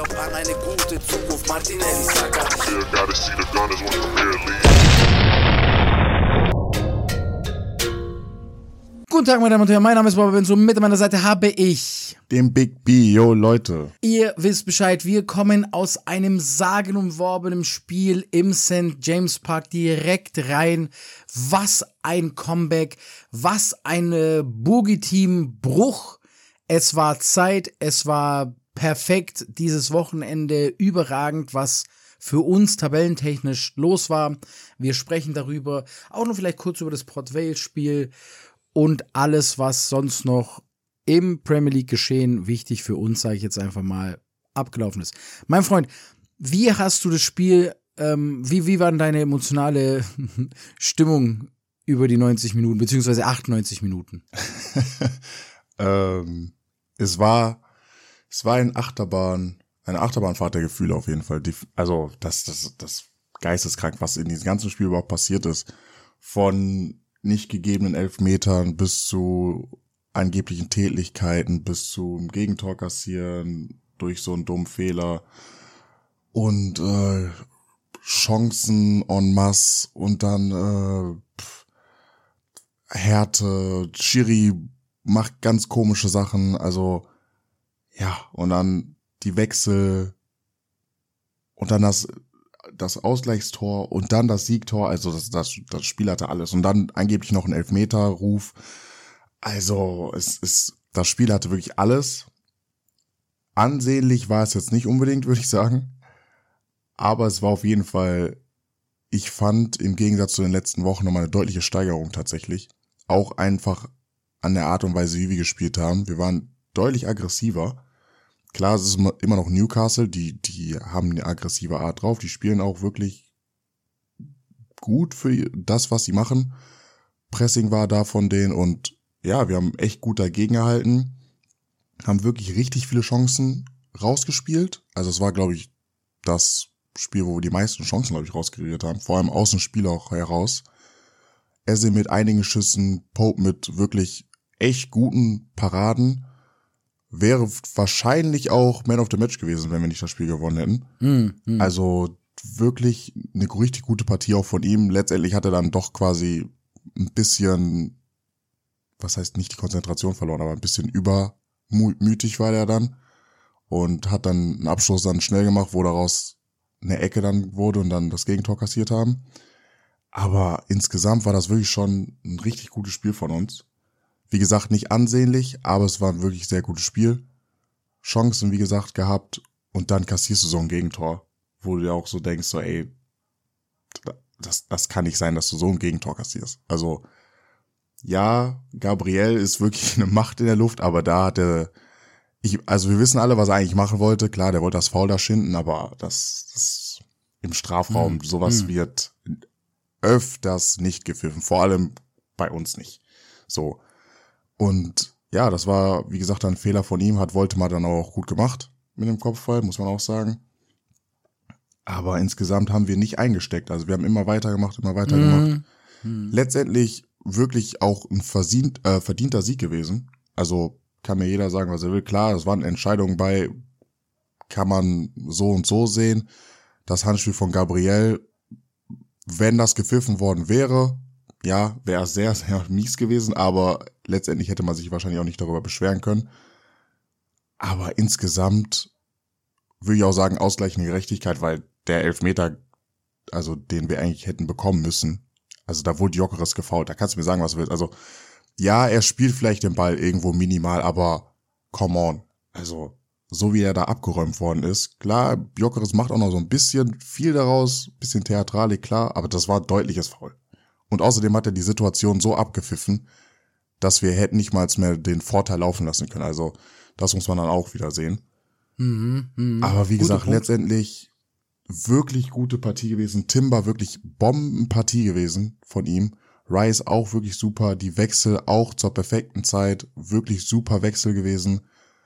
glaub an eine gute Zukunft, Martinelli, Saka. Yeah, gotta see the Gunners when the Premier League. Guten Tag, meine Damen und Herren, mein Name ist Bobby Benzo, mit an meiner Seite habe ich den Big B, yo Leute. Ihr wisst Bescheid, wir kommen aus einem sagenumworbenen Spiel im St. James Park direkt rein. Was ein Comeback, was ein Boogie-Team-Bruch. Es war Zeit, es war perfekt, dieses Wochenende überragend, was für uns tabellentechnisch los war. Wir sprechen darüber, auch noch vielleicht kurz über das Port Vale-Spiel und alles, was sonst noch im Premier League geschehen, wichtig für uns, sage ich jetzt einfach mal, abgelaufen ist. Mein Freund, wie hast du das Spiel, wie war denn deine emotionale Stimmung über die 90 Minuten, beziehungsweise 98 Minuten? Es war eine Achterbahnfahrt der Gefühle auf jeden Fall. Also das geisteskrank, was in diesem ganzen Spiel überhaupt passiert ist. Von nicht gegebenen Elfmetern bis zu angeblichen Tätlichkeiten, bis zum Gegentor kassieren durch so einen dummen Fehler und Chancen en masse und dann Härte, Schiri macht ganz komische Sachen, also ja, und dann die Wechsel und dann das Ausgleichstor und dann das Siegtor, also das Spiel hatte alles und dann angeblich noch ein Elfmeterruf. Also das Spiel hatte wirklich alles. Ansehnlich war es jetzt nicht unbedingt, würde ich sagen. Aber es war auf jeden Fall, ich fand im Gegensatz zu den letzten Wochen nochmal eine deutliche Steigerung tatsächlich. Auch einfach an der Art und Weise, wie wir gespielt haben. Wir waren deutlich aggressiver. Klar, es ist immer noch Newcastle, die haben eine aggressive Art drauf. Die spielen auch wirklich gut für das, was sie machen. Pressing war da von denen und ja, wir haben echt gut dagegen gehalten, haben wirklich richtig viele Chancen rausgespielt. Also es war, glaube ich, das Spiel, wo wir die meisten Chancen, glaube ich, rauskreiert haben. Vor allem aus dem Spiel auch heraus. Eze mit einigen Schüssen, Pope mit wirklich echt guten Paraden. Wäre wahrscheinlich auch Man of the Match gewesen, wenn wir nicht das Spiel gewonnen hätten. Also wirklich eine richtig gute Partie auch von ihm. Letztendlich hat er dann doch quasi ein bisschen, was heißt nicht die Konzentration verloren, aber ein bisschen übermütig war er dann und hat dann einen Abschluss dann schnell gemacht, wo daraus eine Ecke dann wurde und dann das Gegentor kassiert haben. Aber insgesamt war das wirklich schon ein richtig gutes Spiel von uns. Wie gesagt, nicht ansehnlich, aber es war ein wirklich sehr gutes Spiel. Chancen, wie gesagt, gehabt und dann kassierst du so ein Gegentor, wo du dir auch so denkst, so ey, das kann nicht sein, dass du so ein Gegentor kassierst. Also ja, Gabriel ist wirklich eine Macht in der Luft, aber da hat wir wissen alle, was er eigentlich machen wollte. Klar, der wollte das Foul da schinden, aber das im Strafraum, sowas wird öfters nicht gepfiffen, vor allem bei uns nicht. So. Und ja, das war, wie gesagt, ein Fehler von ihm, hat Woltemar dann auch gut gemacht mit dem Kopfball, muss man auch sagen. Aber insgesamt haben wir nicht eingesteckt, also wir haben immer weitergemacht. Letztendlich wirklich auch ein verdienter Sieg gewesen. Also kann mir jeder sagen, was er will. Klar, es waren Entscheidungen bei, kann man so und so sehen. Das Handspiel von Gabriel, wenn das gepfiffen worden wäre, ja, wäre es sehr, sehr mies gewesen, aber letztendlich hätte man sich wahrscheinlich auch nicht darüber beschweren können. Aber insgesamt würde ich auch sagen, ausgleichende Gerechtigkeit, weil der Elfmeter, also den wir eigentlich hätten bekommen müssen, also da wurde Gyökeres gefoult, da kannst du mir sagen, was du willst. Also ja, er spielt vielleicht den Ball irgendwo minimal, aber come on. Also so wie er da abgeräumt worden ist, klar, Gyökeres macht auch noch so ein bisschen viel daraus, bisschen Theatralik, klar, aber das war ein deutliches Foul. Und außerdem hat er die Situation so abgepfiffen, dass wir hätten nicht mal mehr den Vorteil laufen lassen können. Also das muss man dann auch wieder sehen. Aber wie gesagt, letztendlich wirklich gute Partie gewesen. Timber wirklich Bombenpartie gewesen von ihm. Rice auch wirklich super. Die Wechsel auch zur perfekten Zeit. Wirklich super Wechsel gewesen.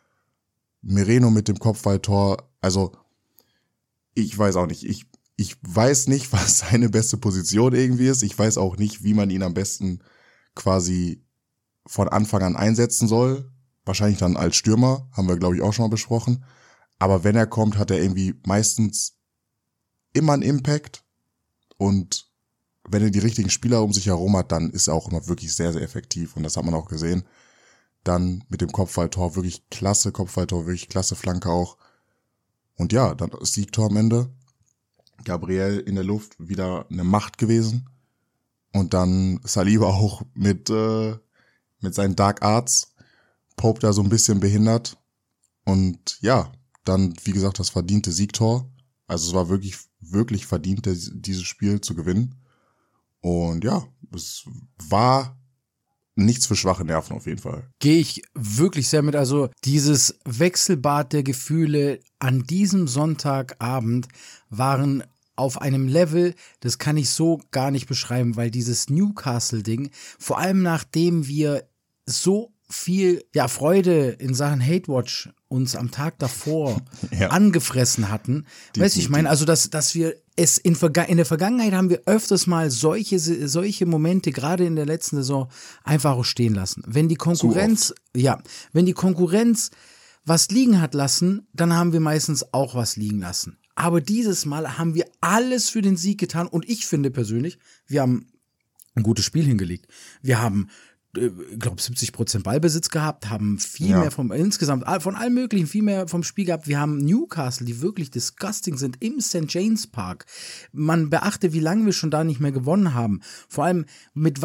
Merino mit dem Kopfballtor. Also ich weiß auch nicht. Ich weiß nicht, was seine beste Position irgendwie ist. Ich weiß auch nicht, wie man ihn am besten quasi von Anfang an einsetzen soll. Wahrscheinlich dann als Stürmer, haben wir, glaube ich, auch schon mal besprochen. Aber wenn er kommt, hat er irgendwie meistens immer einen Impact. Und wenn er die richtigen Spieler um sich herum hat, dann ist er auch immer wirklich sehr, sehr effektiv. Und das hat man auch gesehen. Dann mit dem Kopfballtor, wirklich klasse Kopfballtor, wirklich klasse Flanke auch. Und ja, dann das Siegtor am Ende. Gabriel in der Luft, wieder eine Macht gewesen. Und dann Saliba auch mit seinen Dark Arts. Pope da so ein bisschen behindert. Und ja, dann, wie gesagt, das verdiente Siegtor. Also es war wirklich, wirklich verdient, dieses Spiel zu gewinnen. Und ja, es war nichts für schwache Nerven auf jeden Fall. Gehe ich wirklich sehr mit. Also dieses Wechselbad der Gefühle an diesem Sonntagabend waren auf einem Level, das kann ich so gar nicht beschreiben, weil dieses Newcastle-Ding, vor allem nachdem wir so viel Freude in Sachen Hate-Watch uns am Tag davor angefressen hatten. Weißt du, ich meine, also dass wir es in der Vergangenheit haben wir öfters mal solche Momente, gerade in der letzten Saison, einfach auch stehen lassen. Wenn die Konkurrenz was liegen hat lassen, dann haben wir meistens auch was liegen lassen. Aber dieses Mal haben wir alles für den Sieg getan und ich finde persönlich, wir haben ein gutes Spiel hingelegt. Wir haben ich glaube 70% Ballbesitz gehabt, haben viel mehr insgesamt von allem Möglichen viel mehr vom Spiel gehabt. Wir haben Newcastle, die wirklich disgusting sind, im St. James Park. Man beachte, wie lange wir schon da nicht mehr gewonnen haben. Vor allem mit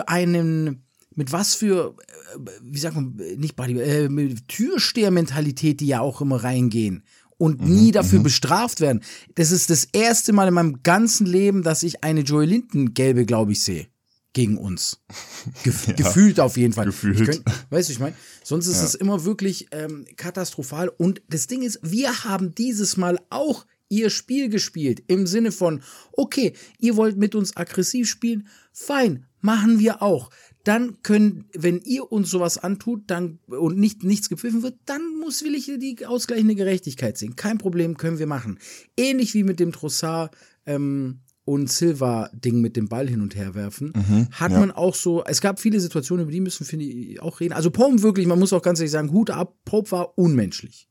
Türsteher-Mentalität, die ja auch immer reingehen und nie dafür bestraft werden. Das ist das erste Mal in meinem ganzen Leben, dass ich eine Joey Linton gelbe, glaube ich, sehe. Gegen uns. Gefühlt auf jeden Fall. Gefühlt. Weißt du, ich meine, sonst ist es immer wirklich katastrophal. Und das Ding ist, wir haben dieses Mal auch ihr Spiel gespielt. Im Sinne von, okay, ihr wollt mit uns aggressiv spielen, fein, machen wir auch. Dann wenn ihr uns sowas antut und nichts gepfiffen wird, dann will ich die ausgleichende Gerechtigkeit sehen. Kein Problem, können wir machen. Ähnlich wie mit dem Trossard, und Silva-Ding mit dem Ball hin und her werfen, hat man auch so, es gab viele Situationen, über die müssen, finde ich, auch reden. Also Pope wirklich, man muss auch ganz ehrlich sagen, Hut ab, Pope war unmenschlich.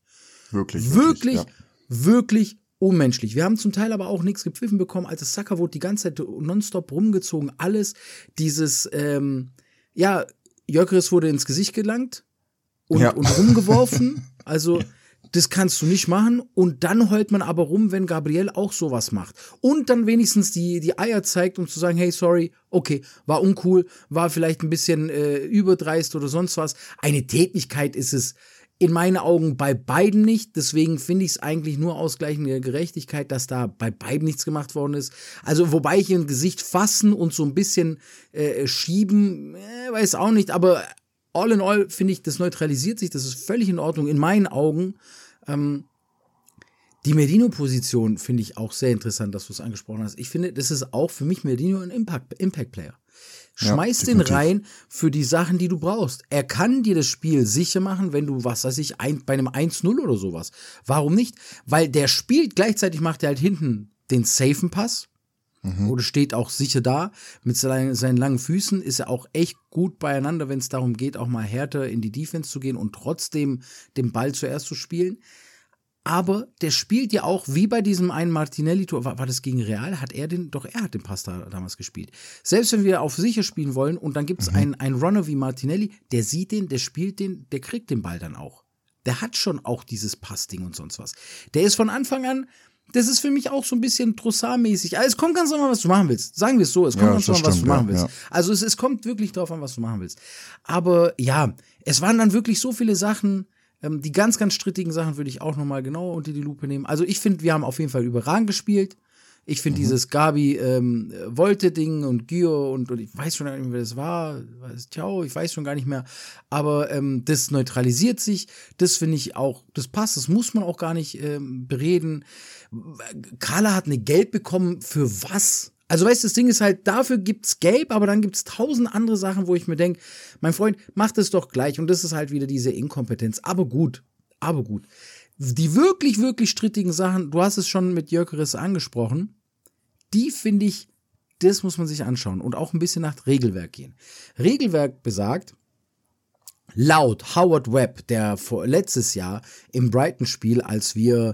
Wirklich unmenschlich. Wir haben zum Teil aber auch nichts gepfiffen bekommen, als das Saka wurde die ganze Zeit nonstop rumgezogen, alles. Dieses, Gyökeres wurde ins Gesicht gelangt und rumgeworfen, also das kannst du nicht machen und dann heult man aber rum, wenn Gabriel auch sowas macht. Und dann wenigstens die Eier zeigt, um zu sagen, hey, sorry, okay, war uncool, war vielleicht ein bisschen überdreist oder sonst was. Eine Tätlichkeit ist es in meinen Augen bei beiden nicht. Deswegen finde ich es eigentlich nur ausgleichende Gerechtigkeit, dass da bei beiden nichts gemacht worden ist. Also wobei ich im Gesicht fassen und so ein bisschen schieben, weiß auch nicht, aber all in all finde ich, das neutralisiert sich, das ist völlig in Ordnung in meinen Augen. Die Merino-Position finde ich auch sehr interessant, dass du es angesprochen hast. Ich finde, das ist auch für mich Merino ein Impact-Player. Schmeiß den rein für die Sachen, die du brauchst. Er kann dir das Spiel sicher machen, wenn du, was weiß ich, bei einem 1-0 oder sowas. Warum nicht? Weil der spielt, gleichzeitig macht er halt hinten den safen Pass. Oder steht auch sicher da. Mit seinen langen Füßen ist er auch echt gut beieinander, wenn es darum geht, auch mal härter in die Defense zu gehen und trotzdem den Ball zuerst zu spielen. Aber der spielt ja auch, wie bei diesem einen Martinelli-Tor, war das gegen Real? Er hat den Pass damals gespielt. Selbst wenn wir auf sicher spielen wollen und dann gibt es einen Runner wie Martinelli, der sieht den, der spielt den, der kriegt den Ball dann auch. Der hat schon auch dieses Passding und sonst was. Der ist von Anfang an, das ist für mich auch so ein bisschen Trossard-mäßig. Also es kommt ganz drauf an, was du machen willst. Sagen wir es so, es kommt ganz drauf an, was du machen willst. Ja. Also es kommt wirklich drauf an, was du machen willst. Aber ja, es waren dann wirklich so viele Sachen, die ganz, ganz strittigen Sachen würde ich auch nochmal genauer unter die Lupe nehmen. Also ich finde, wir haben auf jeden Fall überragend gespielt. Ich finde dieses Gabi-Wolte-Ding und Gio und ich weiß schon gar nicht mehr, wer das war. Ich weiß schon gar nicht mehr. Aber das neutralisiert sich. Das finde ich auch, das passt. Das muss man auch gar nicht bereden. Carla hat eine Gelb bekommen. Für was? Also weißt du, das Ding ist halt, dafür gibt's Gelb, aber dann gibt's 1000 andere Sachen, wo ich mir denke, mein Freund, mach das doch gleich. Und das ist halt wieder diese Inkompetenz. Aber gut. Die wirklich, wirklich strittigen Sachen, du hast es schon mit Gyökeres angesprochen, die finde ich, das muss man sich anschauen und auch ein bisschen nach Regelwerk gehen. Regelwerk besagt, laut Howard Webb, der letztes Jahr im Brighton-Spiel, als wir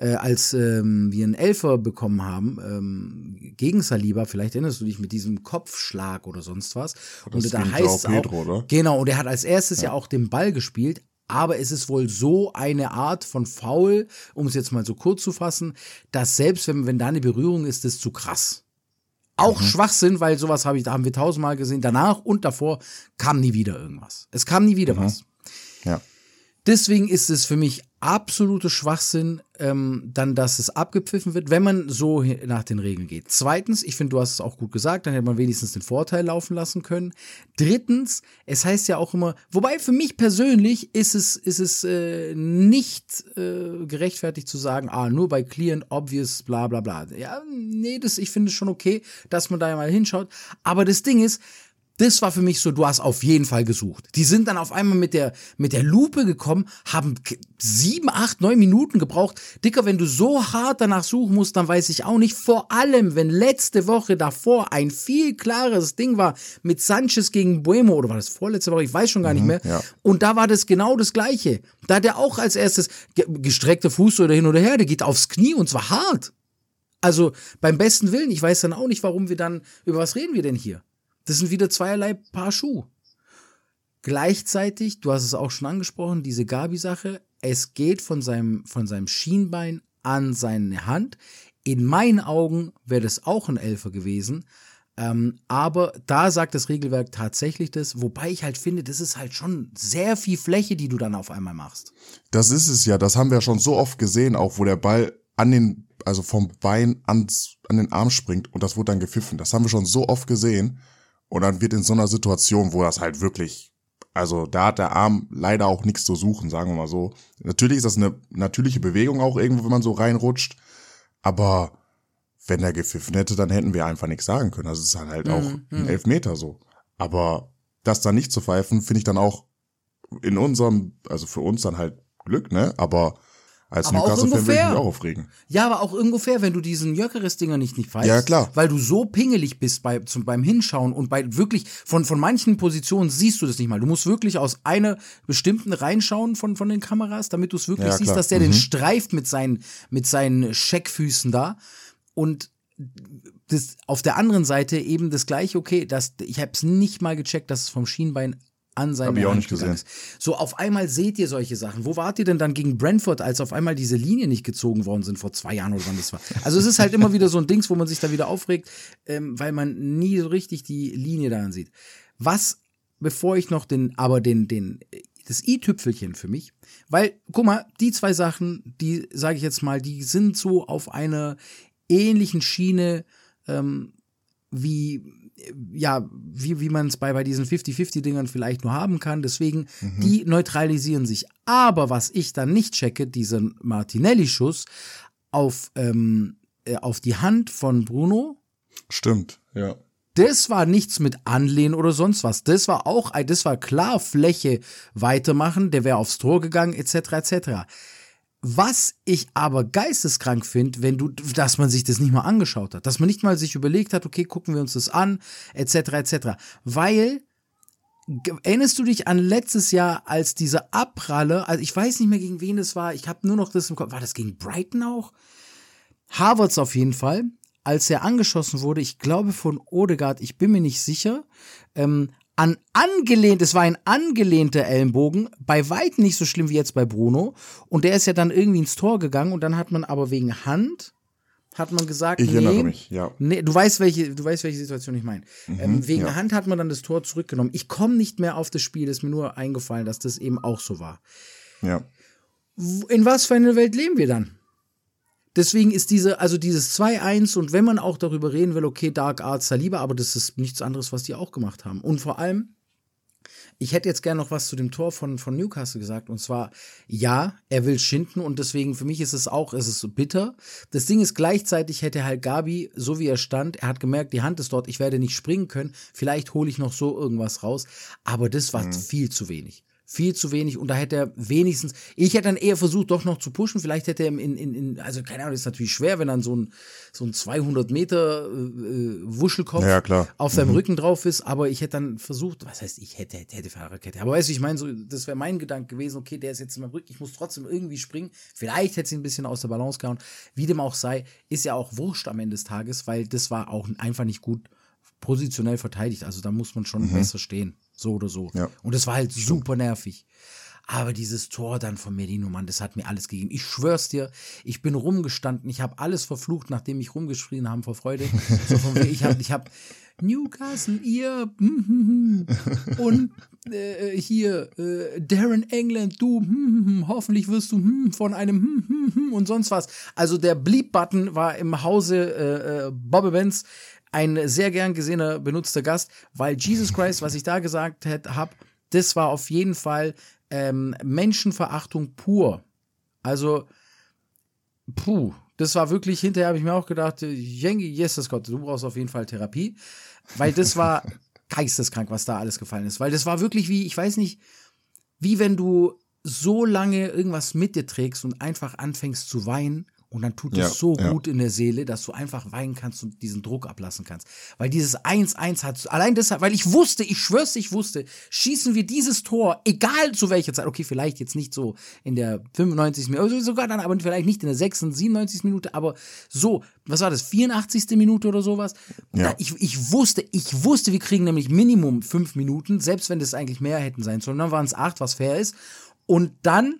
einen Elfer bekommen haben, gegen Saliba, vielleicht erinnerst du dich, mit diesem Kopfschlag oder sonst was. Und da heißt es auch, Pedro, oder? genau, und er hat als erstes ja auch den Ball gespielt, aber es ist wohl so eine Art von Foul, um es jetzt mal so kurz zu fassen, dass selbst wenn da eine Berührung ist, das zu krass. Auch Schwachsinn, weil sowas haben wir 1000-mal gesehen. Danach und davor kam nie wieder irgendwas. Es kam nie wieder was. Ja. Deswegen ist es für mich absolute Schwachsinn, dann, dass es abgepfiffen wird, wenn man so nach den Regeln geht. Zweitens, ich finde, du hast es auch gut gesagt, dann hätte man wenigstens den Vorteil laufen lassen können. Drittens, es heißt ja auch immer, wobei für mich persönlich ist es nicht gerechtfertigt zu sagen, nur bei clear and obvious, bla bla bla. Ja, nee, ich finde es schon okay, dass man da ja mal hinschaut. Aber das Ding ist, das war für mich so, du hast auf jeden Fall gesucht. Die sind dann auf einmal mit der Lupe gekommen, haben 7, 8, 9 Minuten gebraucht. Dicker, wenn du so hart danach suchen musst, dann weiß ich auch nicht. Vor allem, wenn letzte Woche davor ein viel klares Ding war mit Sanchez gegen Buemo, oder war das vorletzte Woche? Ich weiß schon gar nicht mehr. Ja. Und da war das genau das Gleiche. Da hat er auch als erstes gestreckter Fuß oder hin oder her, der geht aufs Knie und zwar hart. Also beim besten Willen, ich weiß dann auch nicht, warum über was reden wir denn hier? Das sind wieder zweierlei Paar Schuh. Gleichzeitig, du hast es auch schon angesprochen, diese Gabi-Sache, es geht von seinem Schienbein an seine Hand. In meinen Augen wäre das auch ein Elfer gewesen. Aber da sagt das Regelwerk tatsächlich das, wobei ich halt finde, das ist halt schon sehr viel Fläche, die du dann auf einmal machst. Das ist es ja, das haben wir ja schon so oft gesehen, auch wo der Ball vom Bein an den Arm springt und das wurde dann gepfiffen. Das haben wir schon so oft gesehen. Und dann wird in so einer Situation, wo das halt wirklich, also da hat der Arm leider auch nichts zu suchen, sagen wir mal so. Natürlich ist das eine natürliche Bewegung auch irgendwo, wenn man so reinrutscht. Aber wenn er gepfiffen hätte, dann hätten wir einfach nichts sagen können. Das ist halt auch ein Elfmeter so. Aber das dann nicht zu pfeifen, finde ich dann auch also für uns dann halt Glück, ne? Aber als Newcastle-Fan würde ich mich auch aufregen. Ja, aber auch irgendwo fair, wenn du diesen Jökeres-Dinger nicht pfeifst. Ja, klar. Weil du so pingelig bist beim Hinschauen und bei wirklich, von manchen Positionen siehst du das nicht mal. Du musst wirklich aus einer bestimmten reinschauen von den Kameras, damit du es wirklich siehst, klar. dass der den streift mit seinen Scheckfüßen da. Und das auf der anderen Seite eben das gleiche, okay, ich habe es nicht mal gecheckt, dass es vom Schienbein an seine Hab ich auch Hand nicht gesehen. ist. So, auf einmal seht ihr solche Sachen. Wo wart ihr denn dann gegen Brentford, als auf einmal diese Linien nicht gezogen worden sind, vor 2 Jahren oder wann das war? Also es ist halt immer wieder so ein Dings, wo man sich da wieder aufregt, weil man nie so richtig die Linie daran sieht. Bevor ich noch das i-Tüpfelchen für mich, weil, guck mal, die 2 Sachen, die, sage ich jetzt mal, die sind so auf einer ähnlichen Schiene, wie man es bei diesen 50-50-Dingern vielleicht nur haben kann. Deswegen, die neutralisieren sich. Aber was ich dann nicht checke, dieser Martinelli-Schuss auf die Hand von Bruno. Stimmt, ja. Das war nichts mit Anlehnen oder sonst was. Das war klar Fläche weitermachen. Der wäre aufs Tor gegangen, etc., etc. Was ich aber geisteskrank finde, dass man sich das nicht mal angeschaut hat, dass man nicht mal sich überlegt hat, okay, gucken wir uns das an, etc., etc. Weil, erinnerst du dich an letztes Jahr, als dieser Abpraller, also ich weiß nicht mehr, gegen wen das war, ich habe nur noch das im Kopf, war das gegen Brighton auch? Havertz auf jeden Fall, als er angeschossen wurde, ich glaube von Odegaard, ich bin mir nicht sicher, es war ein angelehnter Ellenbogen, bei weitem nicht so schlimm wie jetzt bei Bruno. Und der ist ja dann irgendwie ins Tor gegangen und dann hat man aber wegen Hand, gesagt, ich erinnere mich, ja. Nee, du weißt, welche Situation ich meine. Wegen Hand hat man dann das Tor zurückgenommen. Ich komme nicht mehr auf das Spiel, ist mir nur eingefallen, dass das eben auch so war. Ja. In was für einer Welt leben wir dann? Deswegen ist dieses 2-1 und wenn man auch darüber reden will, okay, Dark Arts Saliba, aber das ist nichts anderes, was die auch gemacht haben. Und vor allem, ich hätte jetzt gerne noch was zu dem Tor von Newcastle gesagt und zwar, ja, er will schinden und deswegen für mich ist es bitter. Das Ding ist gleichzeitig hätte halt Gabi, so wie er stand, er hat gemerkt, die Hand ist dort, ich werde nicht springen können, vielleicht hole ich noch so irgendwas raus, aber das war viel zu wenig. Viel zu wenig und da hätte er wenigstens, ich hätte dann eher versucht, doch noch zu pushen, vielleicht hätte er also keine Ahnung, das ist natürlich schwer, wenn dann so ein 200 Meter Wuschelkopf auf seinem Rücken drauf ist, aber ich hätte dann versucht, was heißt ich hätte Fahrradkette, aber weißt du, ich meine, so, das wäre mein Gedanke gewesen, okay, der ist jetzt in meinem Rücken, ich muss trotzdem irgendwie springen, vielleicht hätte sie ein bisschen aus der Balance gehauen, wie dem auch sei, ist ja auch wurscht am Ende des Tages, weil das war auch einfach nicht gut positionell verteidigt, also da muss man schon besser stehen. So oder so. Ja. Und das war halt super nervig. Aber dieses Tor dann von Merino, Mann, das hat mir alles gegeben. Ich schwör's dir, ich bin rumgestanden, ich habe alles verflucht, nachdem ich rumgeschrien habe vor Freude. So von ich hab Newcastle, ihr und hier Darren England, du hoffentlich wirst du von einem und sonst was. Also der Bleep-Button war im Hause Bob Evans ein sehr gern gesehener, benutzter Gast, weil Jesus Christ, was ich da gesagt habe, das war auf jeden Fall Menschenverachtung pur. Also, das war wirklich, hinterher habe ich mir auch gedacht, Jesus Gott, du brauchst auf jeden Fall Therapie, weil das war geisteskrank, was da alles gefallen ist, weil das war wirklich wie, ich weiß nicht, wie wenn du so lange irgendwas mit dir trägst und einfach anfängst zu weinen. Und dann tut es so gut in der Seele, dass du einfach weinen kannst und diesen Druck ablassen kannst. Weil dieses 1-1 hat, allein deshalb, weil ich wusste, ich schwör's, schießen wir dieses Tor, egal zu welcher Zeit, okay, vielleicht jetzt nicht so in der 95. Minute, sogar dann, aber vielleicht nicht in der 96, 97. Minute, aber so, was war das, 84. Minute oder sowas? Und da, ich wusste, wir kriegen nämlich Minimum 5 Minuten, selbst wenn das eigentlich mehr hätten sein sollen. Dann waren es 8, was fair ist. Und dann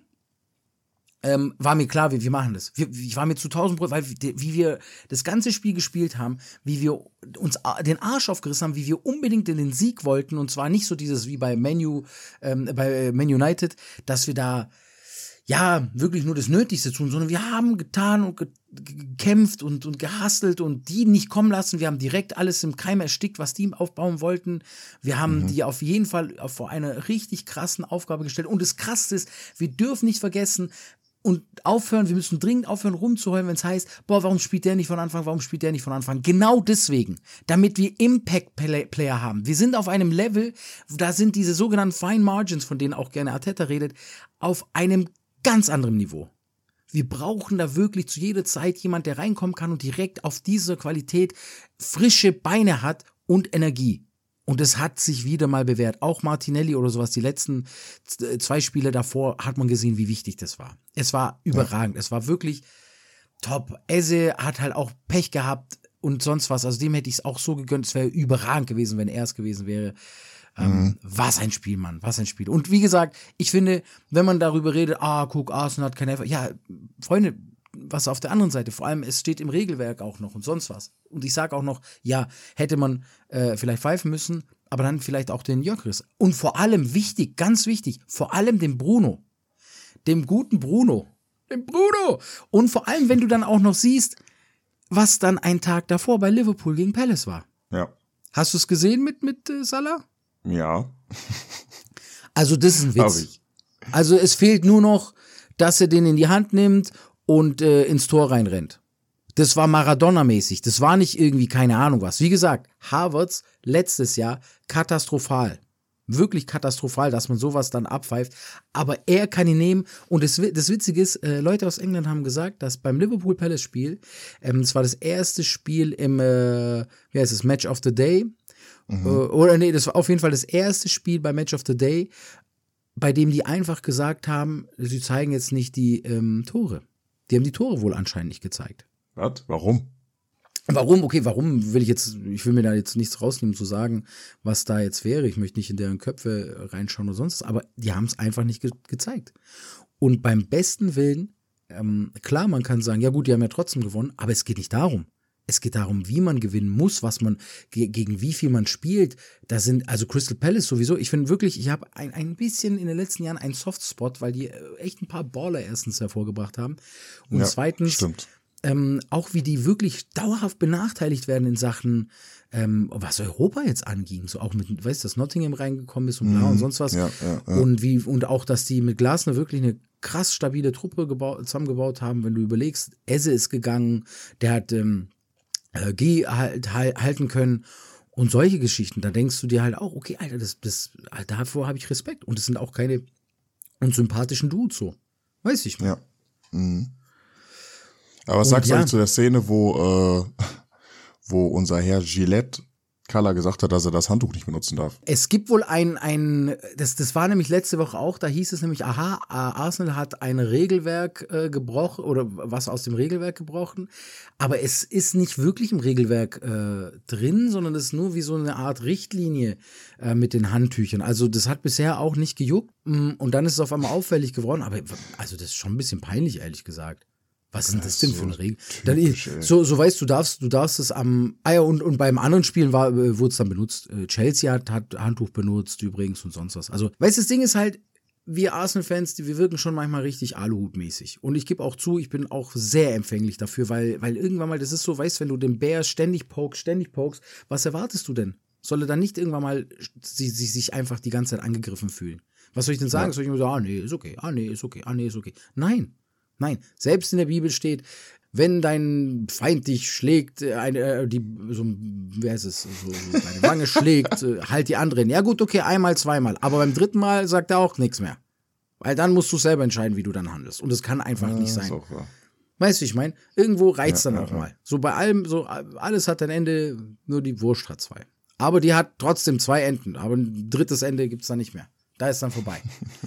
war mir klar, wir machen das. Ich war mir zu 1000%, weil wie wir das ganze Spiel gespielt haben, wie wir uns den Arsch aufgerissen haben, wie wir unbedingt in den Sieg wollten und zwar nicht so dieses wie bei Man United, dass wir da ja wirklich nur das Nötigste tun, sondern wir haben getan und gekämpft und gehustelt und die nicht kommen lassen. Wir haben direkt alles im Keim erstickt, was die aufbauen wollten. Wir haben die auf jeden Fall vor einer richtig krassen Aufgabe gestellt. Und das Krasse ist, wir dürfen nicht vergessen, und aufhören, wir müssen dringend aufhören rumzuheulen, wenn es heißt, warum spielt der nicht von Anfang? Genau deswegen, damit wir Impact-Player haben. Wir sind auf einem Level, da sind diese sogenannten Fine Margins, von denen auch gerne Arteta redet, auf einem ganz anderen Niveau. Wir brauchen da wirklich zu jeder Zeit jemand, der reinkommen kann und direkt auf diese Qualität frische Beine hat und Energie. Und es hat sich wieder mal bewährt. Auch Martinelli oder sowas, die letzten 2 Spiele davor hat man gesehen, wie wichtig das war. Es war überragend. Es war wirklich top. Eze hat halt auch Pech gehabt und sonst was. Also dem hätte ich es auch so gegönnt. Es wäre überragend gewesen, wenn er es gewesen wäre. Was ein Spiel, Mann. Was ein Spiel. Und wie gesagt, ich finde, wenn man darüber redet, guck, Arsenal hat keine Erfahrung. Ja, Freunde, was auf der anderen Seite, vor allem es steht im Regelwerk auch noch und sonst was. Und ich sage auch noch, ja, hätte man vielleicht pfeifen müssen, aber dann vielleicht auch den Gyökeres. Und vor allem wichtig, ganz wichtig, vor allem dem Bruno. Dem guten Bruno. Dem Bruno! Und vor allem, wenn du dann auch noch siehst, was dann ein Tag davor bei Liverpool gegen Palace war. Ja. Hast du es gesehen mit Salah? Ja. Also das ist ein Witz. Also es fehlt nur noch, dass er den in die Hand nimmt und ins Tor reinrennt. Das war Maradona-mäßig. Das war nicht irgendwie keine Ahnung was. Wie gesagt, Havertz letztes Jahr katastrophal. Wirklich katastrophal, dass man sowas dann abpfeift. Aber er kann ihn nehmen. Und das Witzige ist, Leute aus England haben gesagt, dass beim Liverpool-Palace-Spiel, das war das erste Spiel im, wie heißt es, Match of the Day. Das war auf jeden Fall das erste Spiel bei Match of the Day, bei dem die einfach gesagt haben, sie zeigen jetzt nicht die Tore. Die haben die Tore wohl anscheinend nicht gezeigt. Was? Warum? Warum ich will mir da jetzt nichts rausnehmen zu sagen, was da jetzt wäre. Ich möchte nicht in deren Köpfe reinschauen oder sonst was, aber die haben es einfach nicht gezeigt. Und beim besten Willen, klar, man kann sagen, ja gut, die haben ja trotzdem gewonnen, aber es geht nicht darum. Es geht darum, wie man gewinnen muss, was man, gegen wie viel man spielt. Da sind, also Crystal Palace sowieso, ich finde wirklich, ich habe ein bisschen in den letzten Jahren einen Softspot, weil die echt ein paar Baller erstens hervorgebracht haben. Und ja, zweitens, stimmt. Auch wie die wirklich dauerhaft benachteiligt werden in Sachen, was Europa jetzt anging. So auch mit, weißt du, dass Nottingham reingekommen ist und bla und sonst was. Ja. Und auch, dass die mit Glasner wirklich eine krass stabile Truppe zusammengebaut haben. Wenn du überlegst, Eze ist gegangen, der hat G halten können und solche Geschichten. Da denkst du dir halt auch, okay, Alter, davor habe ich Respekt. Und es sind auch keine und sympathischen Dude so. Weiß ich mal. Ja. Mhm. Aber was sagst du eigentlich zu der Szene, wo unser Herr Gillette Color gesagt hat, dass er das Handtuch nicht benutzen darf? Es gibt wohl das war nämlich letzte Woche auch, da hieß es nämlich, Arsenal hat ein Regelwerk gebrochen oder was aus dem Regelwerk gebrochen, aber es ist nicht wirklich im Regelwerk drin, sondern es ist nur wie so eine Art Richtlinie mit den Handtüchern. Also das hat bisher auch nicht gejuckt und dann ist es auf einmal auffällig geworden, aber also das ist schon ein bisschen peinlich, ehrlich gesagt. Was ist denn das denn für eine Regel? Typisch, so weißt du, darfst es und beim anderen Spielen wurde es dann benutzt. Chelsea hat Handtuch benutzt übrigens und sonst was. Also, weißt du, das Ding ist halt, wir Arsenal-Fans, wir wirken schon manchmal richtig Aluhut-mäßig. Und ich gebe auch zu, ich bin auch sehr empfänglich dafür, weil irgendwann mal, das ist so, weißt du, wenn du den Bär ständig pokst, was erwartest du denn? Soll er dann nicht irgendwann mal sich einfach die ganze Zeit angegriffen fühlen? Was soll ich denn sagen? Ja. Soll ich nur sagen, nee, ist okay, nee, ist okay, nee, ist okay. Nein, selbst in der Bibel steht, wenn dein Feind dich schlägt, deine Wange schlägt, halt die andere hin. Ja gut, okay, einmal, zweimal. Aber beim dritten Mal sagt er auch nichts mehr. Weil dann musst du selber entscheiden, wie du dann handelst. Und es kann einfach nicht sein. Auch wahr. Weißt du, ich meine, irgendwo reizt dann auch mal. So bei allem, so alles hat ein Ende, nur die Wurst hat 2. Aber die hat trotzdem 2 Enden. Aber ein drittes Ende gibt's dann nicht mehr. Da ist dann vorbei.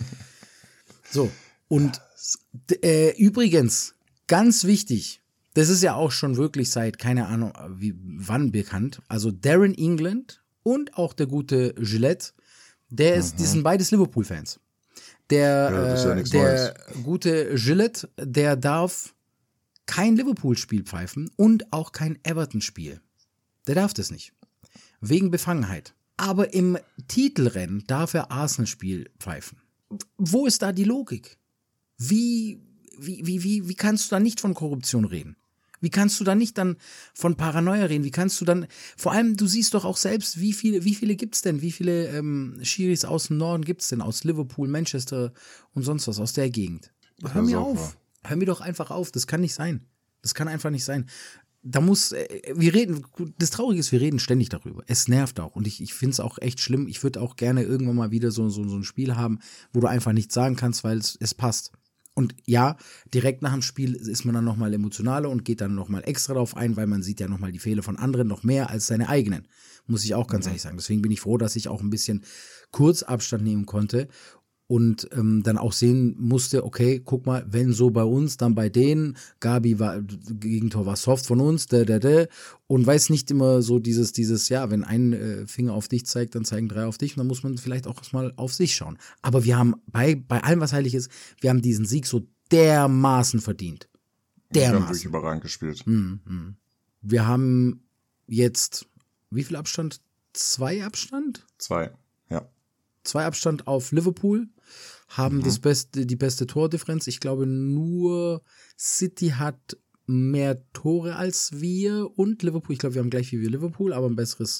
So, und übrigens, ganz wichtig, das ist ja auch schon wirklich seit, keine Ahnung, wann bekannt, also Darren England und auch der gute Gillette, die sind beides Liverpool-Fans. das ist ja nichts Der gute Gillette, der darf kein Liverpool-Spiel pfeifen und auch kein Everton-Spiel. Der darf das nicht. Wegen Befangenheit. Aber im Titelrennen darf er Arsenal-Spiel pfeifen. Wo ist da die Logik? Wie kannst du da nicht von Korruption reden? Wie kannst du da nicht dann von Paranoia reden? Wie kannst du dann, vor allem, du siehst doch auch selbst, wie viele gibt's denn? Wie viele Schiris aus dem Norden gibt's denn? Aus Liverpool, Manchester und sonst was, aus der Gegend. Hör mir auf. Hör mir doch einfach auf. Das kann nicht sein. Das kann einfach nicht sein. Da muss, das Traurige ist, wir reden ständig darüber. Es nervt auch und ich finde es auch echt schlimm. Ich würde auch gerne irgendwann mal wieder so ein Spiel haben, wo du einfach nichts sagen kannst, weil es passt. Und ja, direkt nach dem Spiel ist man dann nochmal emotionaler und geht dann nochmal extra darauf ein, weil man sieht ja nochmal die Fehler von anderen noch mehr als seine eigenen. Muss ich auch ganz ehrlich sagen. Deswegen bin ich froh, dass ich auch ein bisschen kurz Abstand nehmen konnte und dann auch sehen musste, okay, guck mal, wenn so bei uns, dann bei denen, Gegentor war soft von uns, und weiß nicht immer so dieses, ja, wenn ein Finger auf dich zeigt, dann zeigen 3 auf dich und dann muss man vielleicht auch mal auf sich schauen. Aber wir haben bei allem, was heilig ist, wir haben diesen Sieg so dermaßen verdient. Wir haben wirklich überragend gespielt. Wir haben jetzt, wie viel Abstand? 2 Abstand? 2, ja. 2 Abstand auf Liverpool, haben die beste Tordifferenz. Ich glaube, nur City hat mehr Tore als wir und Liverpool. Ich glaube, wir haben gleich wie wir Liverpool, aber einen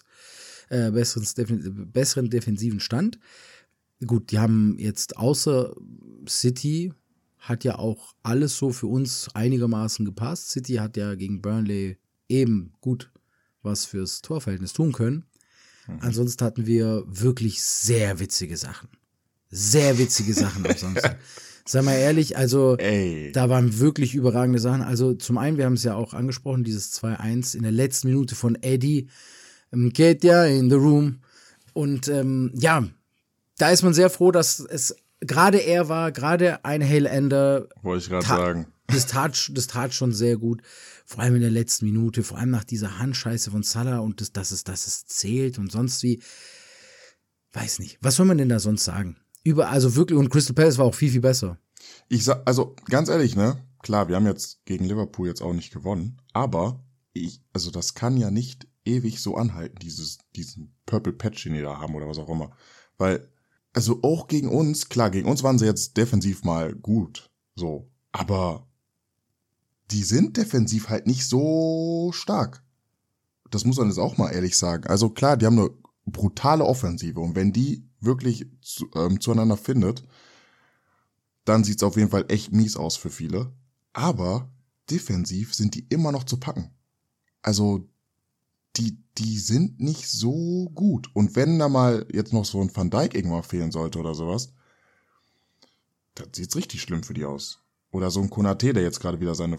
besseren defensiven Stand. Gut, die haben jetzt außer City hat ja auch alles so für uns einigermaßen gepasst. City hat ja gegen Burnley eben gut was fürs Torverhältnis tun können. Ansonsten hatten wir wirklich sehr witzige Sachen. Sehr witzige Sachen am Samstag. Sag mal ehrlich, also da waren wirklich überragende Sachen. Also zum einen, wir haben es ja auch angesprochen, dieses 2-1 in der letzten Minute von Eddie Nketiah in the room. Und ja, da ist man sehr froh, dass es gerade er war, gerade ein Hale-Ender. Wollte ich gerade sagen. Das tat schon sehr gut. Vor allem in der letzten Minute, vor allem nach dieser Handscheiße von Salah und dass es zählt und sonst wie. Weiß nicht. Was soll man denn da sonst sagen? Also wirklich, und Crystal Palace war auch viel, viel besser. Also ganz ehrlich, ne? Klar, wir haben jetzt gegen Liverpool jetzt auch nicht gewonnen, aber also das kann ja nicht ewig so anhalten, diesen Purple Patch, den die da haben oder was auch immer. Weil, also auch gegen uns, klar, gegen uns waren sie jetzt defensiv mal gut, so, aber die sind defensiv halt nicht so stark. Das muss man jetzt auch mal ehrlich sagen. Also klar, die haben eine brutale Offensive und wenn die wirklich zueinander findet, dann sieht's auf jeden Fall echt mies aus für viele. Aber defensiv sind die immer noch zu packen. Also die sind nicht so gut. Und wenn da mal jetzt noch so ein Van Dijk irgendwann fehlen sollte oder sowas, das sieht richtig schlimm für die aus. Oder so ein Konate, der jetzt gerade wieder seine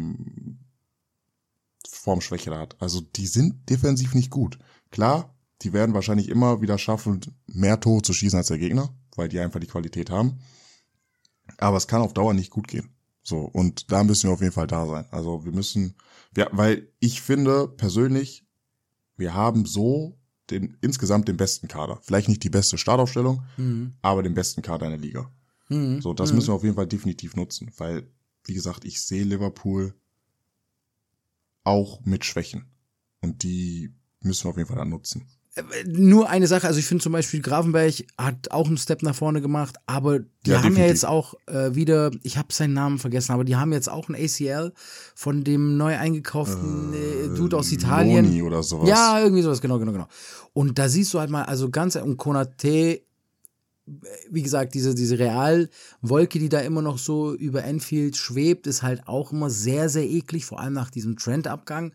Formschwäche da hat. Also die sind defensiv nicht gut. Klar, die werden wahrscheinlich immer wieder schaffen, mehr Tore zu schießen als der Gegner, weil die einfach die Qualität haben. Aber es kann auf Dauer nicht gut gehen. So, und da müssen wir auf jeden Fall da sein. Also weil ich finde persönlich, wir haben so insgesamt den besten Kader. Vielleicht nicht die beste Startaufstellung, aber den besten Kader in der Liga. So, das müssen wir auf jeden Fall definitiv nutzen, weil, wie gesagt, ich sehe Liverpool auch mit Schwächen. Und die müssen wir auf jeden Fall dann nutzen. Nur eine Sache, also ich finde zum Beispiel Gravenberg hat auch einen Step nach vorne gemacht, aber die haben definitiv. ja jetzt auch wieder, ich habe seinen Namen vergessen, aber die haben jetzt auch ein ACL von dem neu eingekauften Dude aus Italien. Loni oder sowas. Ja, irgendwie sowas, genau. Und da siehst du halt mal, also und Konate, wie gesagt, diese Realwolke, die da immer noch so über Anfield schwebt, ist halt auch immer sehr, sehr eklig, vor allem nach diesem Trent-Abgang.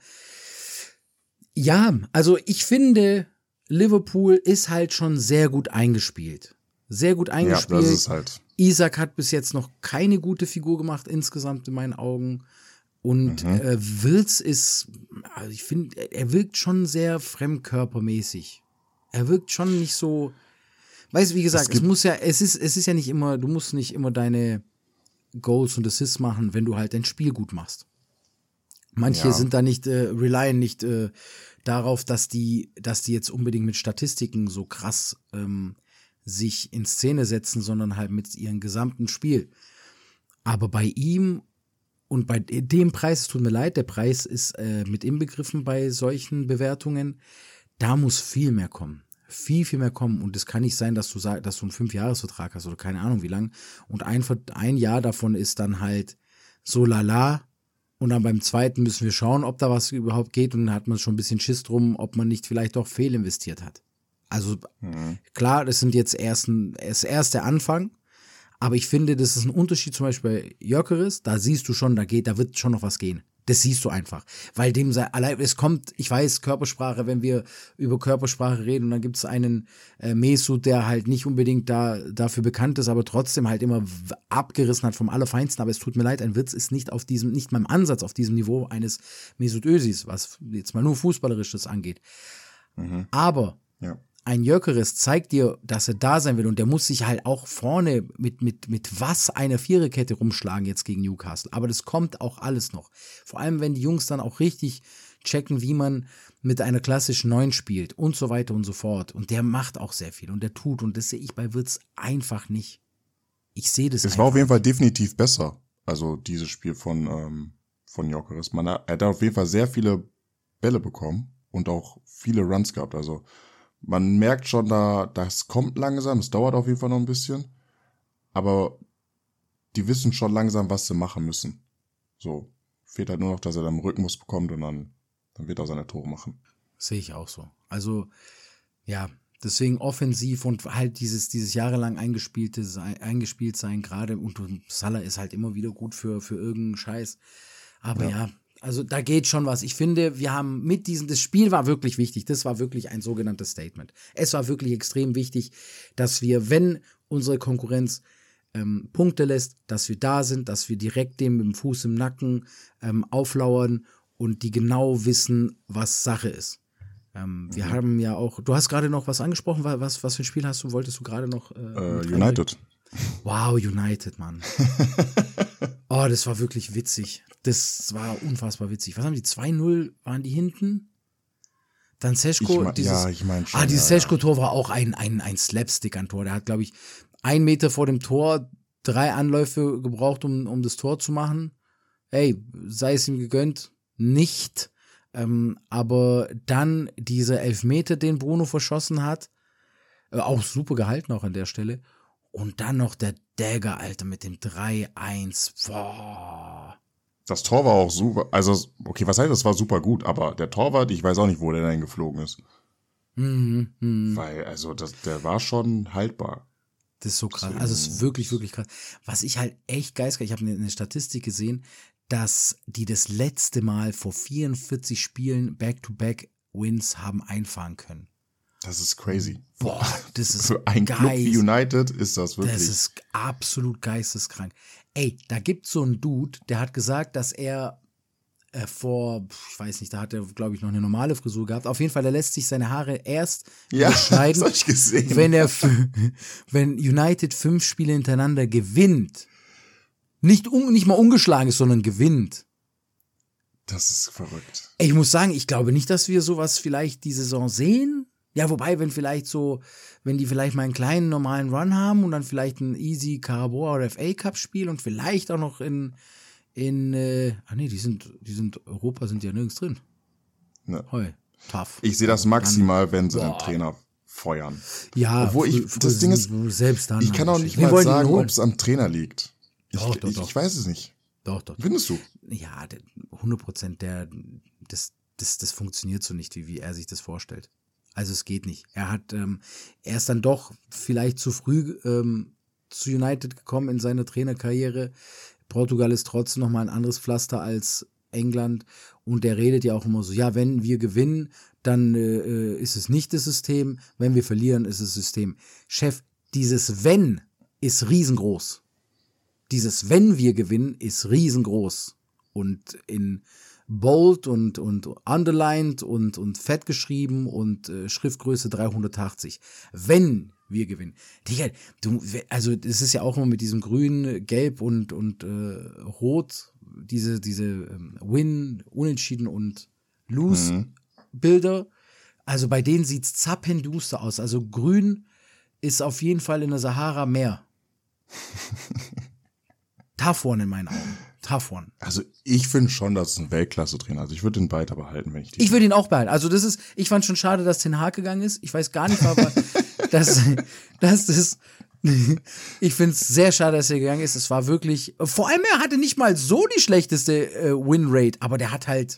Ja, also ich finde, Liverpool ist halt schon sehr gut eingespielt. Sehr gut eingespielt. Ja, das ist halt. Isaac hat bis jetzt noch keine gute Figur gemacht, insgesamt in meinen Augen. Und Wirtz ist, also ich finde, er wirkt schon sehr fremdkörpermäßig. Er wirkt schon nicht so, weißt du, wie gesagt, es ist ja nicht immer, du musst nicht immer deine Goals und Assists machen, wenn du halt dein Spiel gut machst. Manche sind da nicht, relyen nicht darauf, dass die jetzt unbedingt mit Statistiken so krass sich in Szene setzen, sondern halt mit ihrem gesamten Spiel. Aber bei ihm und bei dem Preis, es tut mir leid, der Preis ist mit inbegriffen bei solchen Bewertungen, da muss viel mehr kommen. Viel, viel mehr kommen. Und es kann nicht sein, dass du sagst, dass du einen 5-Jahres-Vertrag hast oder keine Ahnung wie lang. Und ein Jahr davon ist dann halt so lala. Und dann beim zweiten müssen wir schauen, ob da was überhaupt geht. Und dann hat man schon ein bisschen Schiss drum, ob man nicht vielleicht doch fehlinvestiert hat. Also klar, das sind jetzt erst der Anfang. Aber ich finde, das ist ein Unterschied zum Beispiel bei Gyökeres. Da siehst du schon, da wird schon noch was gehen. Das siehst du einfach. Weil es kommt, ich weiß, Körpersprache, wenn wir über Körpersprache reden, und dann gibt es einen Mesut, der halt nicht unbedingt dafür bekannt ist, aber trotzdem halt immer abgerissen hat vom Allerfeinsten. Aber es tut mir leid, ein Wirtz ist nicht mal im Ansatz auf diesem Niveau eines Mesut Özils, was jetzt mal nur Fußballerisches angeht. Aber ein Gyökeres zeigt dir, dass er da sein will, und der muss sich halt auch vorne mit was einer Viererkette rumschlagen jetzt gegen Newcastle. Aber das kommt auch alles noch. Vor allem, wenn die Jungs dann auch richtig checken, wie man mit einer klassischen 9 spielt und so weiter und so fort. Und der macht auch sehr viel und der tut, und das sehe ich bei Wirtz einfach nicht. Ich sehe das Es einfach. war auf jeden Fall definitiv besser, also dieses Spiel von Gyökeres. Er hat auf jeden Fall sehr viele Bälle bekommen und auch viele Runs gehabt, also man merkt schon, das kommt langsam, es dauert auf jeden Fall noch ein bisschen, aber die wissen schon langsam, was sie machen müssen. So, fehlt halt nur noch, dass er dann einen Rhythmus bekommt, und dann wird er seine Tore machen. Sehe ich auch so. Also, ja, deswegen offensiv und halt dieses jahrelang eingespielt sein, gerade, und Salah ist halt immer wieder gut für irgendeinen Scheiß. Aber ja, also da geht schon was. Ich finde, wir haben das Spiel war wirklich wichtig. Das war wirklich ein sogenanntes Statement. Es war wirklich extrem wichtig, dass wir, wenn unsere Konkurrenz Punkte lässt, dass wir da sind, dass wir direkt dem mit dem Fuß im Nacken auflauern und die genau wissen, was Sache ist. Wir haben ja auch, du hast gerade noch was angesprochen, was für ein Spiel wolltest du gerade noch? United. Wow, United, Mann. Oh, das war wirklich witzig. Das war unfassbar witzig. Was haben die? 2-0 waren die hinten? Dann Seško. Ich meine schon. Dieses Seško-Tor war auch ein Slapstick an Tor. Der hat, glaube ich, 1 Meter vor dem Tor 3 Anläufe gebraucht, um das Tor zu machen. Ey, sei es ihm gegönnt. Nicht. Aber dann dieser Elfmeter, den Bruno verschossen hat, auch super gehalten auch an der Stelle. Und dann noch der Dagger, Alter, mit dem 3-1. Boah. Das Tor war auch super. Also, okay, was heißt, das war super gut, aber der Torwart, ich weiß auch nicht, wo der denn geflogen ist. Weil, also, der war schon haltbar. Das ist so krass. Also, es ist wirklich, wirklich krass. Was ich halt echt geistig, ich habe eine Statistik gesehen, dass die das letzte Mal vor 44 Spielen Back-to-Back-Wins haben einfahren können. Das ist crazy. Boah, das ist Für ein Club wie United ist das wirklich. Das ist absolut geisteskrank. Ey, da gibt's so einen Dude, der hat gesagt, dass er ich weiß nicht, da hat er, glaube ich, noch eine normale Frisur gehabt. Auf jeden Fall, der lässt sich seine Haare erst schneiden, das hab ich gesehen. wenn United 5 Spiele hintereinander gewinnt. Nicht mal ungeschlagen ist, sondern gewinnt. Das ist verrückt. Ey, ich muss sagen, ich glaube nicht, dass wir sowas vielleicht die Saison sehen. Ja, wobei, wenn die vielleicht mal einen kleinen normalen Run haben und dann vielleicht ein easy Carabao oder FA Cup Spiel und vielleicht auch noch Europa sind ja nirgends drin. Ne. Heu, tough. Ich sehe das maximal, wenn sie den Trainer feuern. Ja, obwohl das Ding ist, selbst dann ich kann auch nicht mal sagen, ob es am Trainer liegt. Doch. Ich weiß es nicht. Doch. Findest du? Ja, 100%, das funktioniert so nicht, wie er sich das vorstellt. Also es geht nicht. Er ist dann doch vielleicht zu früh zu United gekommen in seiner Trainerkarriere. Portugal ist trotzdem nochmal ein anderes Pflaster als England und der redet ja auch immer so, ja, wenn wir gewinnen, dann ist es nicht das System, wenn wir verlieren, ist es System. Chef, dieses Wenn ist riesengroß. Dieses Wenn wir gewinnen ist riesengroß und in bold und underlined und fett geschrieben und Schriftgröße 380. Wenn wir gewinnen. Digga, also das ist ja auch immer mit diesem Grün, Gelb und Rot, diese Win, Unentschieden und Lose-Bilder. Also bei denen sieht's zappenduster aus. Also Grün ist auf jeden Fall in der Sahara mehr. Tough one in meinen Augen. Tough one. Also ich finde schon, dass es ein Weltklasse-Trainer. Also ich würde den weiter behalten, wenn ich die. Ich würde ihn auch behalten. Also ich fand schon schade, dass Ten Hag gegangen ist. Ich weiß gar nicht, aber ich finde es sehr schade, dass er gegangen ist. Es war wirklich, vor allem er hatte nicht mal so die schlechteste Win-Rate, aber der hat halt.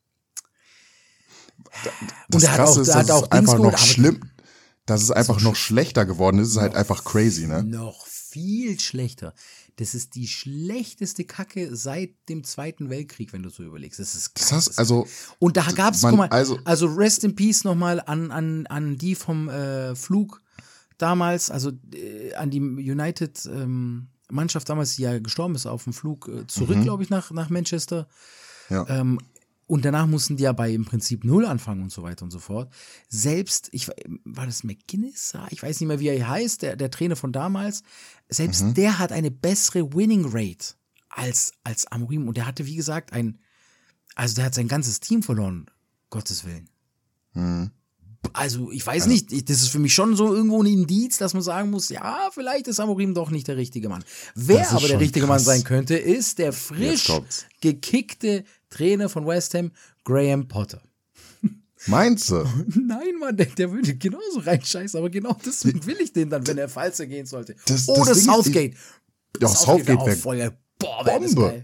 Das Krasse ist, dass es einfach noch schlimm, dass es einfach noch schlechter geworden ist. Es ist halt einfach crazy, ne? Noch viel schlechter. Das ist die schlechteste Kacke seit dem Zweiten Weltkrieg, wenn du so überlegst. Das ist krass. Und da gab's, guck mal, also Rest in Peace nochmal an die vom Flug damals, also an die United Mannschaft damals, die ja gestorben ist auf dem Flug zurück, glaube ich, nach Manchester. Ja. Und danach mussten die ja bei im Prinzip Null anfangen und so weiter und so fort. Selbst, war das McGuinness? Ich weiß nicht mehr, wie er heißt, der Trainer von damals. Selbst der hat eine bessere Winning Rate als Amorim. Und der hatte, wie gesagt, der hat sein ganzes Team verloren. Gottes Willen. Also, ich weiß nicht, das ist für mich schon so irgendwo ein Indiz, dass man sagen muss, ja, vielleicht ist Amorim doch nicht der richtige Mann. Wer aber der richtige Mann sein könnte, ist der frisch gekickte Trainer von West Ham, Graham Potter. Meinst du? Nein, Mann, der würde genauso reinscheißen, aber genau deswegen will ich den dann, wenn er falsch gehen sollte. Das Southgate. Southgate wäre voll Bombe.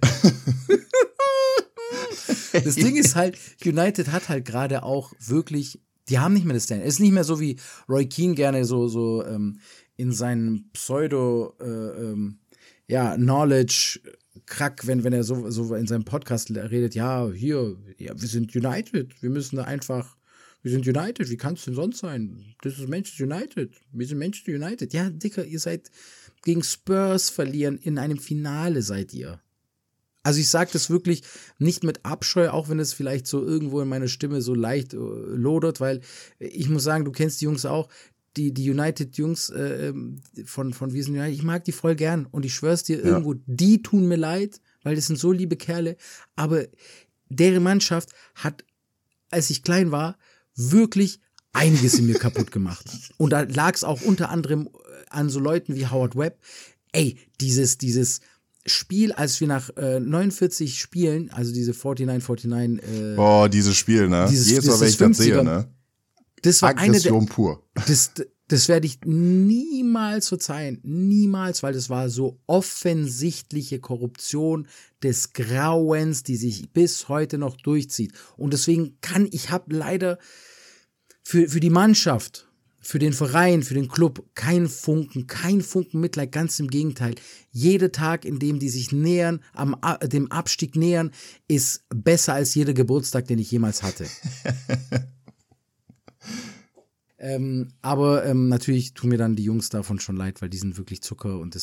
Das Ding ist halt, United hat halt gerade auch wirklich, die haben nicht mehr das Stand. Es ist nicht mehr so, wie Roy Keane gerne so in seinen Knowledge Krack, wenn er so in seinem Podcast redet, wir sind United, wir sind United, wie kann es denn sonst sein? Das ist Manchester United, wir sind Manchester United. Ja, Dicker, ihr seid gegen Spurs verlieren, in einem Finale seid ihr. Also ich sage das wirklich nicht mit Abscheu, auch wenn es vielleicht so irgendwo in meiner Stimme so leicht lodert, weil ich muss sagen, du kennst die Jungs auch, die United-Jungs von Wir sind United, ich mag die voll gern und ich schwör's dir, irgendwo, die tun mir leid, weil das sind so liebe Kerle, aber deren Mannschaft hat, als ich klein war, wirklich einiges in mir kaputt gemacht. Und da lag es auch unter anderem an so Leuten wie Howard Webb. Ey, dieses Spiel, als wir nach 49 Spielen, also diese 49, dieses Spiel, ne? Jedes Mal, wenn ich das sehe, ne? Das war Aggression pur. Das werde ich niemals verzeihen. Niemals, weil das war so offensichtliche Korruption des Grauens, die sich bis heute noch durchzieht. Und deswegen ich habe leider für die Mannschaft, für den Verein, für den Club kein Funken Mitleid, ganz im Gegenteil. Jeder Tag, in dem die sich nähern, dem Abstieg nähern, ist besser als jeder Geburtstag, den ich jemals hatte. Aber natürlich tun mir dann die Jungs davon schon leid, weil die sind wirklich Zucker und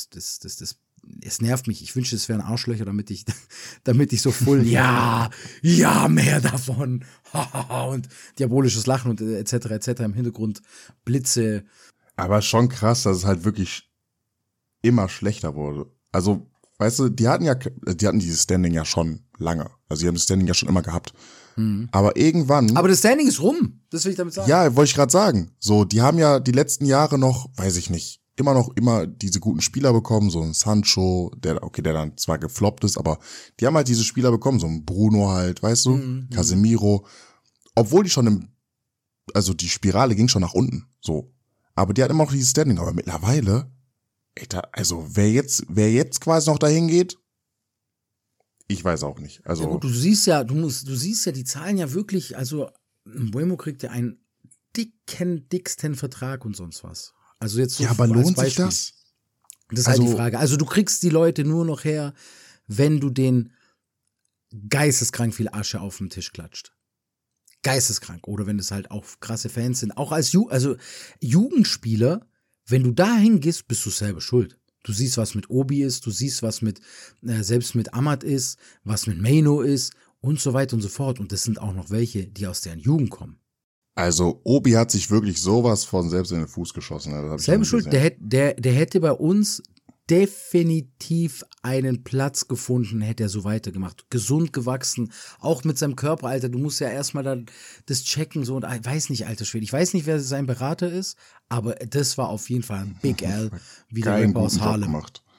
es nervt mich. Ich wünschte, es wären Arschlöcher, damit ich so voll, ja, mehr davon. Und diabolisches Lachen und etc. im Hintergrund, Blitze. Aber schon krass, dass es halt wirklich immer schlechter wurde. Also, weißt du, die hatten dieses Standing ja schon lange. Also, die haben das Standing ja schon immer gehabt. Aber irgendwann. Aber das Standing ist rum. Das will ich damit sagen. Ja, wollte ich gerade sagen. So, die haben ja die letzten Jahre noch, weiß ich nicht, immer diese guten Spieler bekommen, so ein Sancho, der dann zwar gefloppt ist, aber die haben halt diese Spieler bekommen, so ein Bruno halt, weißt du, Casemiro, obwohl also die Spirale ging schon nach unten, so. Aber die hat immer noch dieses Standing, aber mittlerweile, wer jetzt quasi noch dahin geht, ich weiß auch nicht. Also ja gut, du siehst ja, die Zahlen ja wirklich, also Mbeumo kriegt ja einen dicksten Vertrag und sonst was. Also jetzt so ja, aber lohnt sich das? Das ist halt die Frage. Also du kriegst die Leute nur noch her, wenn du den geisteskrank viel Asche auf den Tisch klatscht. Geisteskrank. Oder wenn es halt auch krasse Fans sind. Auch als Jugendspieler, wenn du dahin gehst, bist du selber schuld. Du siehst, was mit Obi ist, du siehst, was selbst mit Amad ist, was mit Maino ist und so weiter und so fort. Und das sind auch noch welche, die aus deren Jugend kommen. Also Obi hat sich wirklich sowas von selbst in den Fuß geschossen. Selbe Schuld, der hätte bei uns definitiv einen Platz gefunden, hätte er so weitergemacht. Gesund gewachsen, auch mit seinem Körper, Alter. Du musst ja erstmal dann das checken, so, und ich weiß nicht, alter Schwede. Ich weiß nicht, wer sein Berater ist, aber das war auf jeden Fall ein Big L, wie der Rapper aus Harlem.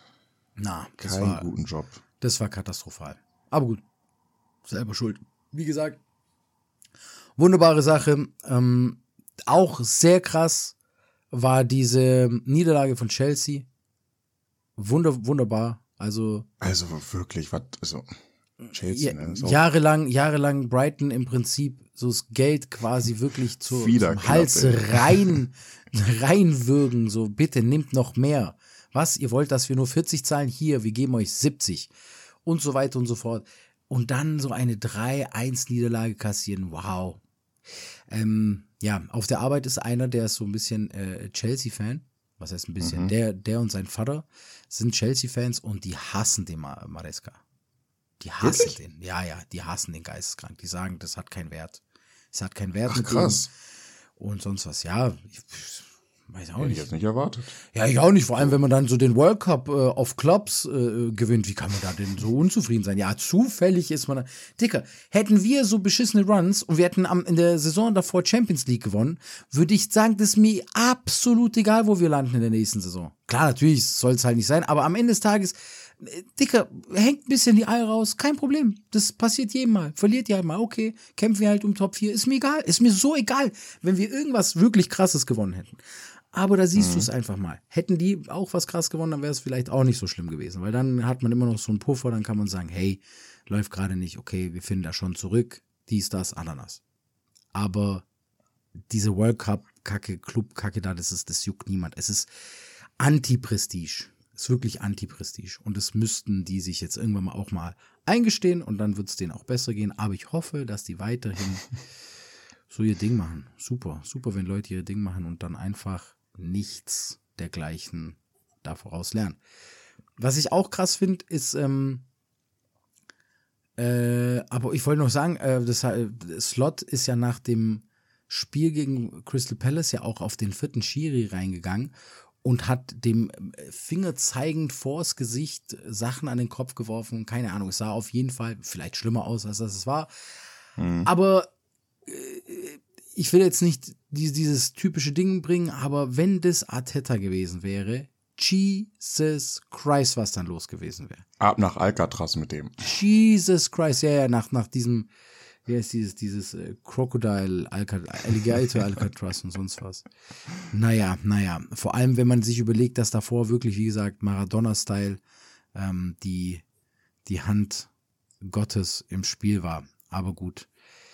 Keinen guten Job. Das war katastrophal. Aber gut, selber schuld. Wie gesagt, wunderbare Sache. Auch sehr krass war diese Niederlage von Chelsea. Wunderbar. Also wirklich, Chelsea, ne? Jahrelang Brighton im Prinzip so das Geld quasi wirklich zum Hals reinwürgen. So, bitte nehmt noch mehr. Was, ihr wollt, dass wir nur 40 zahlen? Hier, wir geben euch 70. Und so weiter und so fort. Und dann so eine 3-1-Niederlage kassieren. Wow. Ja, auf der Arbeit ist einer, der ist so ein bisschen Chelsea-Fan. Was heißt ein bisschen? Der und sein Vater sind Chelsea-Fans und die hassen den Maresca. Die hassen den. Ja, die hassen den geisteskrank. Die sagen, das hat keinen Wert. Es hat keinen Wert. Ach, krass. Und sonst was. Ja, ich weiß auch nicht. Hätte ich jetzt nicht erwartet. Ja, ich auch nicht. Vor allem, wenn man dann so den World Cup of Clubs gewinnt. Wie kann man da denn so unzufrieden sein? Ja, zufällig ist man da. Dicker, hätten wir so beschissene Runs und wir hätten in der Saison davor Champions League gewonnen, würde ich sagen, das ist mir absolut egal, wo wir landen in der nächsten Saison. Klar, natürlich soll es halt nicht sein, aber am Ende des Tages, Dicker, hängt ein bisschen die Eier raus, kein Problem. Das passiert jedem Mal. Verliert ja mal, okay, kämpfen wir halt um Top 4. Ist mir egal, ist mir so egal, wenn wir irgendwas wirklich Krasses gewonnen hätten. Aber da siehst du es einfach mal. Hätten die auch was krass gewonnen, dann wäre es vielleicht auch nicht so schlimm gewesen. Weil dann hat man immer noch so einen Puffer, dann kann man sagen, hey, läuft gerade nicht, okay, wir finden da schon zurück, dies, das, Ananas. Aber diese World Cup-Kacke, Club-Kacke da, das juckt niemand. Es ist Anti-Prestige. Es ist wirklich Anti-Prestige. Und das müssten die sich jetzt irgendwann mal auch mal eingestehen und dann wird es denen auch besser gehen. Aber ich hoffe, dass die weiterhin so ihr Ding machen. Super, wenn Leute ihr Ding machen und dann einfach nichts dergleichen da voraus lernen. Was ich auch krass finde, ist, aber ich wollte noch sagen, Slot ist ja nach dem Spiel gegen Crystal Palace ja auch auf den 4. Schiri reingegangen und hat dem Finger zeigend vors Gesicht Sachen an den Kopf geworfen. Keine Ahnung, es sah auf jeden Fall vielleicht schlimmer aus, als das es war. Aber ich will jetzt nicht dieses typische Ding bringen, aber wenn das Arteta gewesen wäre, Jesus Christ, was dann los gewesen wäre. Ab nach Alcatraz mit dem. Jesus Christ, ja, nach diesem, wie heißt dieses Crocodile Alligator Alcatraz und sonst was. Naja, vor allem, wenn man sich überlegt, dass davor wirklich, wie gesagt, Maradona-Style die Hand Gottes im Spiel war. Aber gut.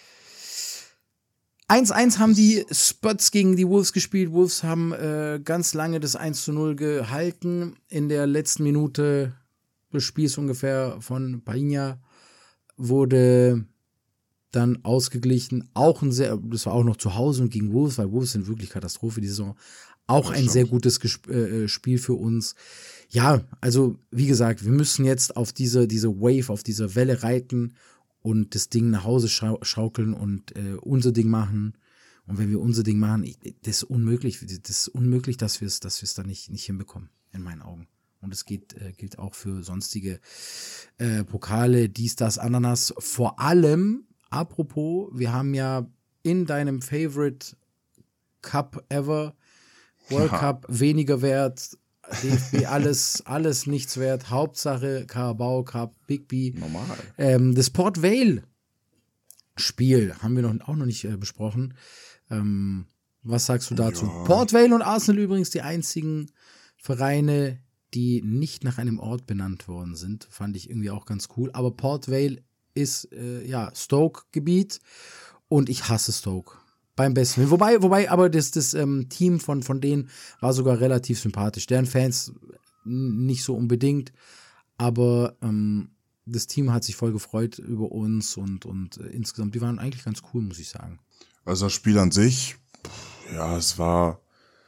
1-1 haben die Spurs gegen die Wolves gespielt. Wolves haben ganz lange das 1-0 gehalten. In der letzten Minute des Spiels ungefähr von Painha wurde dann ausgeglichen. Das war auch noch zu Hause und gegen Wolves, weil Wolves sind wirklich Katastrophe die Saison. Auch ein sehr gutes Spiel für uns. Ja, also wie gesagt, wir müssen jetzt auf diese Wave, auf diese Welle reiten und das Ding nach Hause schaukeln und unser Ding machen. Und wenn wir unser Ding machen, das ist unmöglich. Das ist unmöglich, dass wir es dann nicht hinbekommen, in meinen Augen. Und es gilt auch für sonstige Pokale, dies, das, Ananas. Vor allem, apropos, wir haben ja in deinem Favorite Cup ever, World Cup weniger wert, DFB alles nichts wert, Hauptsache Carabao Cup, Big B. Normal. Das Port Vale Spiel haben wir auch noch nicht besprochen. Was sagst du dazu? Ja. Port Vale und Arsenal übrigens die einzigen Vereine, die nicht nach einem Ort benannt worden sind. Fand ich irgendwie auch ganz cool. Aber Port Vale ist Stoke-Gebiet und ich hasse Stoke. Beim besten Willen. Wobei, aber das Team von denen war sogar relativ sympathisch. Deren Fans nicht so unbedingt, aber das Team hat sich voll gefreut über uns und insgesamt, die waren eigentlich ganz cool, muss ich sagen. Also das Spiel an sich, ja, es war,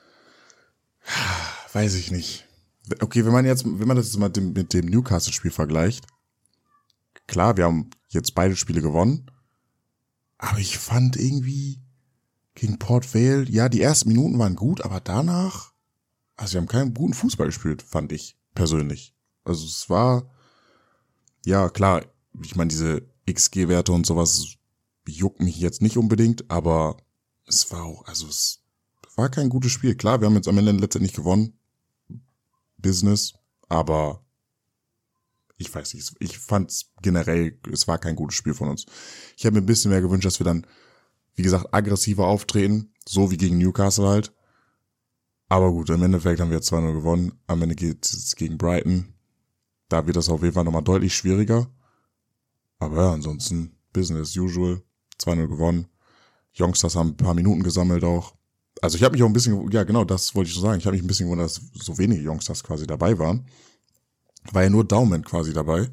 weiß ich nicht. Okay, wenn man das jetzt mal mit dem Newcastle-Spiel vergleicht, klar, wir haben jetzt beide Spiele gewonnen, aber ich fand irgendwie gegen Port Vale, ja, die ersten Minuten waren gut, aber danach, also wir haben keinen guten Fußball gespielt, fand ich persönlich. Also es war, ja, klar, ich meine, diese XG-Werte und sowas juckt mich jetzt nicht unbedingt, aber es war auch, also es war kein gutes Spiel. Klar, wir haben jetzt am Ende letztendlich gewonnen, Business, aber ich weiß nicht, ich fand generell, es war kein gutes Spiel von uns. Ich habe mir ein bisschen mehr gewünscht, dass wir dann, wie gesagt, aggressiver auftreten, so wie gegen Newcastle halt. Aber gut, im Endeffekt haben wir jetzt 2-0 gewonnen. Am Ende geht es gegen Brighton. Da wird das auf jeden Fall nochmal deutlich schwieriger. Aber ja, ansonsten Business as usual. 2-0 gewonnen. Youngsters haben ein paar Minuten gesammelt auch. Also ich habe mich auch ein bisschen, ja genau, das wollte ich so sagen. Ich habe mich ein bisschen gewundert, dass so wenige Youngsters quasi dabei waren. War ja nur Daumen quasi dabei.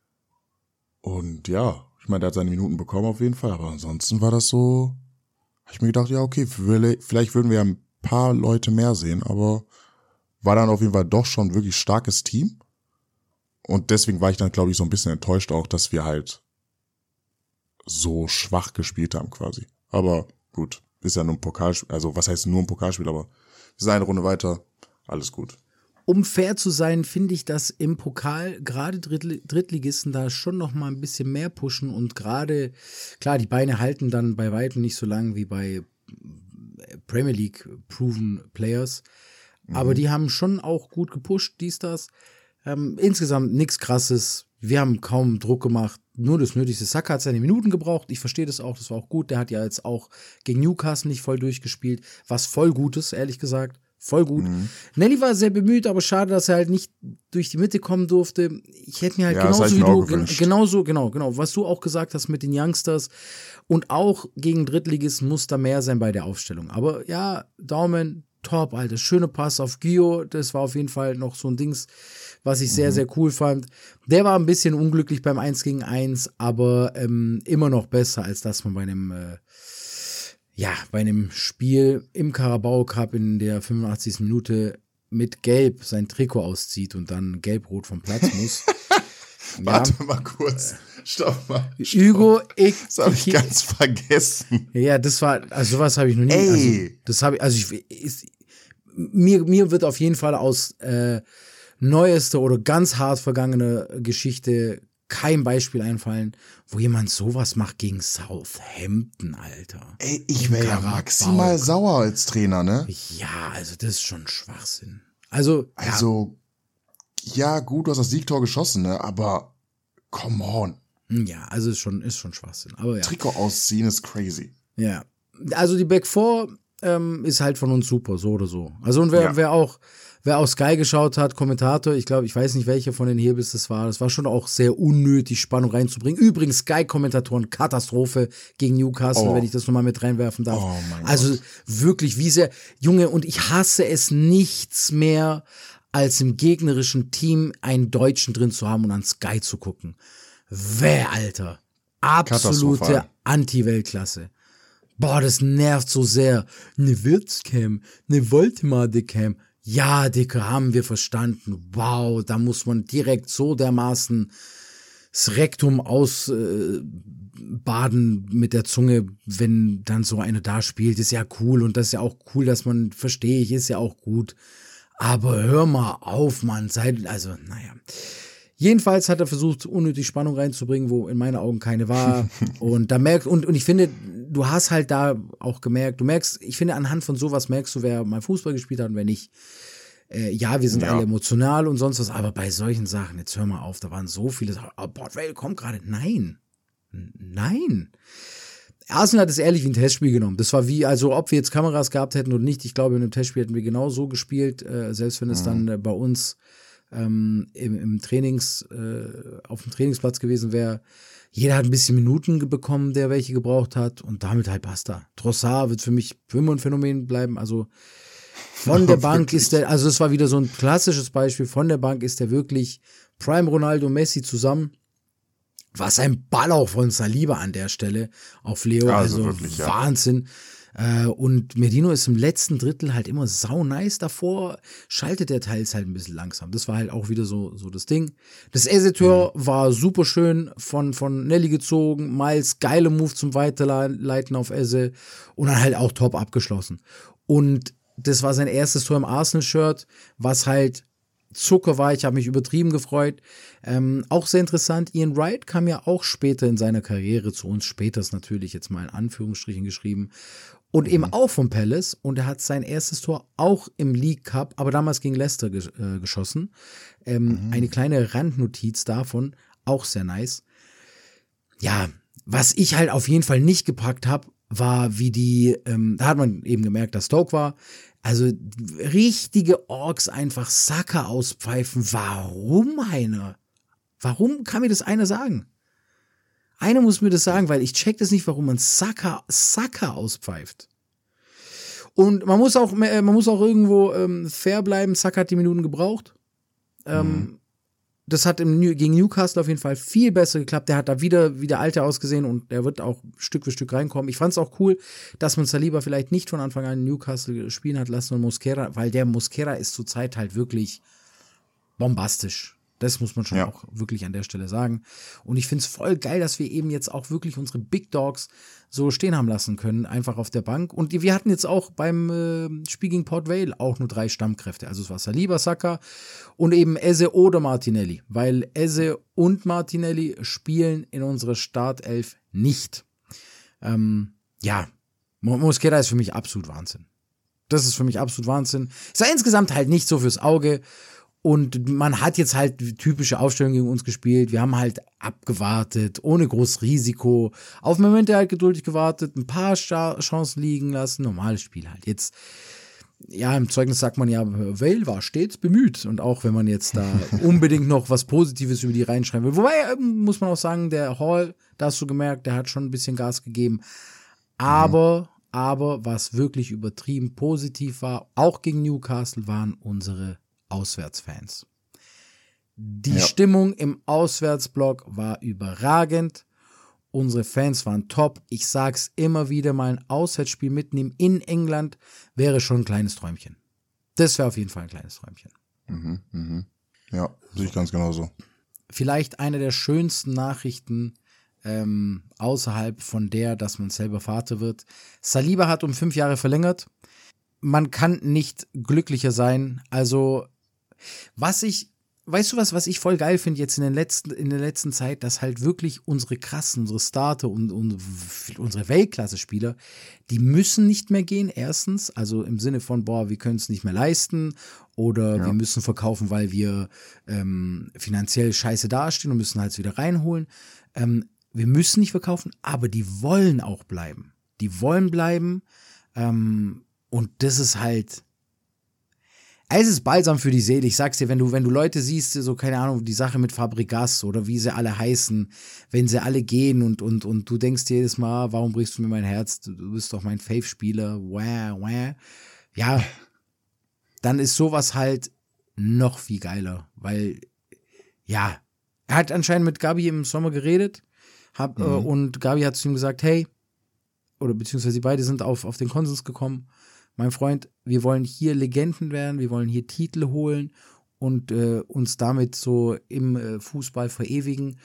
Und ja, ich meine, der hat seine Minuten bekommen auf jeden Fall. Aber ansonsten war das so, habe ich mir gedacht, ja okay, vielleicht würden wir ja ein paar Leute mehr sehen. Aber war dann auf jeden Fall doch schon wirklich starkes Team. Und deswegen war ich dann, glaube ich, so ein bisschen enttäuscht auch, dass wir halt so schwach gespielt haben quasi. Aber gut, ist ja nur ein Pokalspiel, also was heißt nur ein Pokalspiel, aber wir sind eine Runde weiter, alles gut. Um fair zu sein, finde ich, dass im Pokal gerade Drittligisten da schon noch mal ein bisschen mehr pushen und gerade, klar, die Beine halten dann bei weitem nicht so lang wie bei Premier League Proven Players, aber die haben schon auch gut gepusht, das. Insgesamt nichts Krasses. Wir haben kaum Druck gemacht, nur das Nötigste. Saka hat seine Minuten gebraucht, ich verstehe das auch, das war auch gut. Der hat ja jetzt auch gegen Newcastle nicht voll durchgespielt, was voll gut ist, ehrlich gesagt. Voll gut. Nelly war sehr bemüht, aber schade, dass er halt nicht durch die Mitte kommen durfte. Ich hätte mir halt genauso wie du, genau, was du auch gesagt hast mit den Youngsters und auch gegen Drittligisten muss da mehr sein bei der Aufstellung. Aber ja, Daumen, top, Alter. Schöne Pass auf Gio, das war auf jeden Fall noch so ein Dings, was ich sehr, sehr cool fand. Der war ein bisschen unglücklich beim 1-gegen-1, aber immer noch besser, als dass man bei einem Spiel im Carabao Cup in der 85. Minute mit Gelb sein Trikot auszieht und dann gelb-rot vom Platz muss. Warte mal kurz. Stopp mal. Hugo, das habe ich ganz vergessen. Ja, das war, also sowas habe ich noch nie. Mir wird auf jeden Fall aus neueste oder ganz hart vergangene Geschichte kein Beispiel einfallen, wo jemand sowas macht gegen Southampton, Alter. Ey, ich wäre ja maximal sauer als Trainer, ne? Ja, also das ist schon Schwachsinn. Also ja gut, du hast das Siegtor geschossen, ne? Aber come on. Ja, also ist schon Schwachsinn. Aber ja. Trikot ausziehen ist crazy. Ja, also die Back 4 ist halt von uns super, so oder so. Also und wer auch Sky geschaut hat, Kommentator, ich weiß nicht, welcher von den Hebels das war schon auch sehr unnötig, Spannung reinzubringen. Übrigens, Sky-Kommentatoren, Katastrophe gegen Newcastle, wenn ich das nochmal mit reinwerfen darf. Oh mein Gott. Also wirklich, wie sehr, Junge, und ich hasse es nichts mehr, als im gegnerischen Team einen Deutschen drin zu haben und an Sky zu gucken. Wer, Alter? absolute Katastrophal. Anti-Weltklasse. Boah, das nervt so sehr. Eine Wirtscam, eine Voltemade-Cam. Ja, Dicke, haben wir verstanden. Wow, da muss man direkt so dermaßen das Rektum ausbaden mit der Zunge, wenn dann so eine da spielt. Ist ja cool und das ist ja auch cool, dass man, verstehe ich, ist ja auch gut. Aber hör mal auf, Mann. Naja. Jedenfalls hat er versucht, unnötig Spannung reinzubringen, wo in meinen Augen keine war. Und da und ich finde, du hast halt da auch gemerkt, ich finde, anhand von sowas merkst du, wer mal Fußball gespielt hat und wer nicht. Ja, wir sind alle emotional und sonst was, aber bei solchen Sachen, jetzt hör mal auf, da waren so viele Sachen, Port Vale kommt gerade, nein. Arsenal hat es ehrlich wie ein Testspiel genommen. Das war wie, also ob wir jetzt Kameras gehabt hätten oder nicht, ich glaube, in einem Testspiel hätten wir genau so gespielt, selbst wenn es dann bei uns auf dem Trainingsplatz gewesen wäre. Jeder hat ein bisschen Minuten bekommen, der welche gebraucht hat und damit halt basta. Trossard wird für mich immer ein Phänomen bleiben, also von der Bank ist der, also das war wieder so ein klassisches Beispiel, von der Bank ist der wirklich Prime Ronaldo, Messi zusammen. Was ein Ball auch von Saliba an der Stelle auf Leo, also wirklich, Wahnsinn. Und Merino ist im letzten Drittel halt immer sau nice, davor schaltet der teils halt ein bisschen langsam. Das war halt auch wieder so das Ding. Das Eze-Tor war super schön von Nelly gezogen, Miles, geile Move zum Weiterleiten auf Eze und dann halt auch top abgeschlossen. Und das war sein erstes Tor im Arsenal-Shirt, was halt Zucker war. Ich habe mich übertrieben gefreut. Auch sehr interessant, Ian Wright kam ja auch später in seiner Karriere zu uns, später ist natürlich jetzt mal in Anführungsstrichen geschrieben, und eben auch vom Palace, und er hat sein erstes Tor auch im League Cup, aber damals gegen Leicester geschossen. Eine kleine Randnotiz davon, auch sehr nice. Ja, was ich halt auf jeden Fall nicht gepackt habe, war wie da hat man eben gemerkt, dass Stoke war, also richtige Orks einfach Saka auspfeifen. Warum, Heiner? Warum kann mir das einer sagen? Einer muss mir das sagen, weil ich check das nicht, warum man Saka auspfeift. Und man muss auch irgendwo fair bleiben. Saka hat die Minuten gebraucht. Das hat gegen Newcastle auf jeden Fall viel besser geklappt. Der hat da wieder wie der Alte ausgesehen und der wird auch Stück für Stück reinkommen. Ich fand es auch cool, dass man Saliba vielleicht nicht von Anfang an in Newcastle spielen hat lassen und Mosquera, weil der Mosquera ist zurzeit halt wirklich bombastisch. Das muss man schon auch wirklich an der Stelle sagen. Und ich finde es voll geil, dass wir eben jetzt auch wirklich unsere Big Dogs so stehen haben lassen können, einfach auf der Bank. Und wir hatten jetzt auch beim Spiel gegen Port Vale auch nur 3 Stammkräfte. Also es war Saliba, Saka und eben Eze oder Martinelli. Weil Eze und Martinelli spielen in unserer Startelf nicht. Mosquera ist für mich absolut Wahnsinn. Das ist für mich absolut Wahnsinn. Ist ja insgesamt halt nicht so fürs Auge. Und man hat jetzt halt die typische Aufstellung gegen uns gespielt. Wir haben halt abgewartet, ohne großes Risiko. Auf Momente halt geduldig gewartet, ein paar Chancen liegen lassen. Normales Spiel halt. Jetzt, ja, im Zeugnis sagt man ja, Vale war stets bemüht. Und auch wenn man jetzt da unbedingt noch was Positives über die reinschreiben will. Wobei, muss man auch sagen, der Hall, da hast du gemerkt, der hat schon ein bisschen Gas gegeben. Aber was wirklich übertrieben positiv war, auch gegen Newcastle, waren unsere Auswärtsfans. Die Stimmung im Auswärtsblock war überragend. Unsere Fans waren top. Ich sag's immer wieder, mal ein Auswärtsspiel mitnehmen in England wäre schon ein kleines Träumchen. Das wäre auf jeden Fall ein kleines Träumchen. Ja, sehe ich ganz genauso. Vielleicht eine der schönsten Nachrichten außerhalb von der, dass man selber Vater wird. Saliba hat um 5 Jahre verlängert. Man kann nicht glücklicher sein. Also was ich voll geil finde jetzt in der letzten Zeit, dass halt wirklich unsere Starter und unsere Weltklasse-Spieler, die müssen nicht mehr gehen, erstens, also im Sinne von, wir können es nicht mehr leisten oder wir müssen verkaufen, weil wir finanziell scheiße dastehen und müssen halt wieder reinholen. Wir müssen nicht verkaufen, aber die wollen auch bleiben. Die wollen bleiben und das ist halt, es ist balsam für die Seele. Ich sag's dir, wenn du Leute siehst, so, keine Ahnung, die Sache mit Fabregas oder wie sie alle heißen, wenn sie alle gehen und du denkst dir jedes Mal, warum brichst du mir mein Herz? Du bist doch mein Fave-Spieler. Ja, dann ist sowas halt noch viel geiler, weil, ja, er hat anscheinend mit Gabi im Sommer geredet, Und Gabi hat zu ihm gesagt, hey, oder beziehungsweise sie beide sind auf den Konsens gekommen, mein Freund, wir wollen hier Legenden werden, wir wollen hier Titel holen und uns damit so im Fußball verewigen.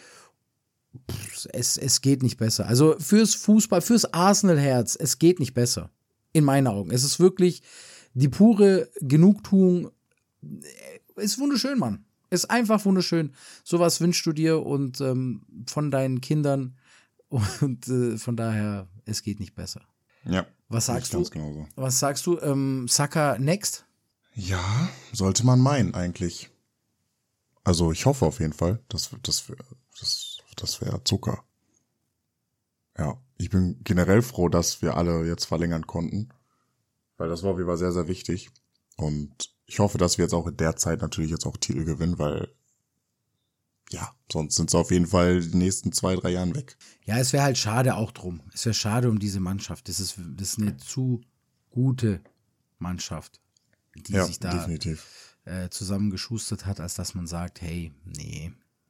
Es geht nicht besser. Also fürs Fußball, fürs Arsenal-Herz, es geht nicht besser. In meinen Augen. Es ist wirklich die pure Genugtuung. Ist wunderschön, Mann. Ist einfach wunderschön. Sowas wünschst du dir und von deinen Kindern. Und von daher, es geht nicht besser. Ja. Was sagst du? Ganz genauso. Was sagst du? Saka next? Ja, sollte man meinen eigentlich. Also ich hoffe auf jeden Fall, das wäre Zucker. Ja, ich bin generell froh, dass wir alle jetzt verlängern konnten, weil das war auf jeden Fall sehr, sehr wichtig. Und ich hoffe, dass wir jetzt auch in der Zeit natürlich jetzt auch Titel gewinnen, weil ja, sonst sind sie auf jeden Fall die nächsten 2-3 Jahren weg. Ja, es wäre halt schade auch drum. Es wäre schade um diese Mannschaft. Das ist eine zu gute Mannschaft, die sich da definitiv zusammengeschustert hat, als dass man sagt, hey, nee.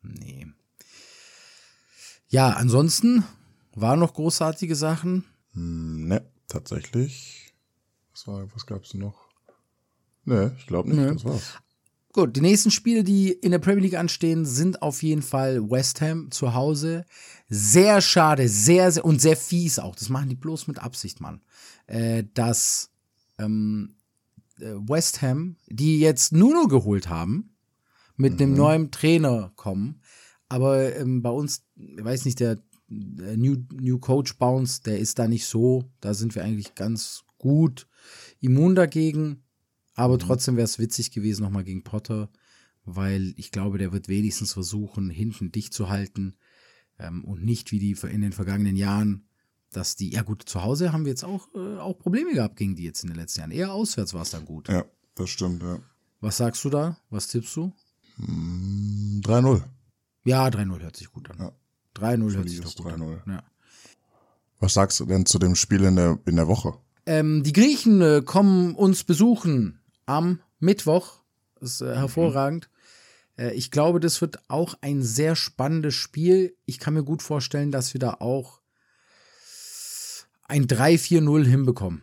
Ja, ansonsten waren noch großartige Sachen. Ne, tatsächlich. Was gab's noch? Ne, ich glaube nicht, das war's. Gut, die nächsten Spiele, die in der Premier League anstehen, sind auf jeden Fall West Ham zu Hause. Sehr schade, sehr, sehr und sehr fies auch. Das machen die bloß mit Absicht, Mann. Dass West Ham, die jetzt Nuno geholt haben, mit einem neuen Trainer kommen. Aber bei uns, ich weiß nicht, der New Coach Bounce, der ist da nicht so. Da sind wir eigentlich ganz gut immun dagegen. Aber trotzdem wäre es witzig gewesen, nochmal gegen Potter, weil ich glaube, der wird wenigstens versuchen, hinten dicht zu halten und nicht wie die in den vergangenen Jahren, dass die, ja gut, zu Hause haben wir jetzt auch Probleme gehabt gegen die jetzt in den letzten Jahren. Eher auswärts war es dann gut. Ja, das stimmt, ja. Was sagst du da? Was tippst du? 3-0. Ja, 3-0 hört sich gut an. Ja. 3-0 hört sich doch gut 3-0. an. Ja. Was sagst du denn zu dem Spiel in der Woche? Die Griechen kommen uns besuchen am Mittwoch. Das ist hervorragend. Ich glaube, das wird auch ein sehr spannendes Spiel. Ich kann mir gut vorstellen, dass wir da auch ein 3-4-0 hinbekommen.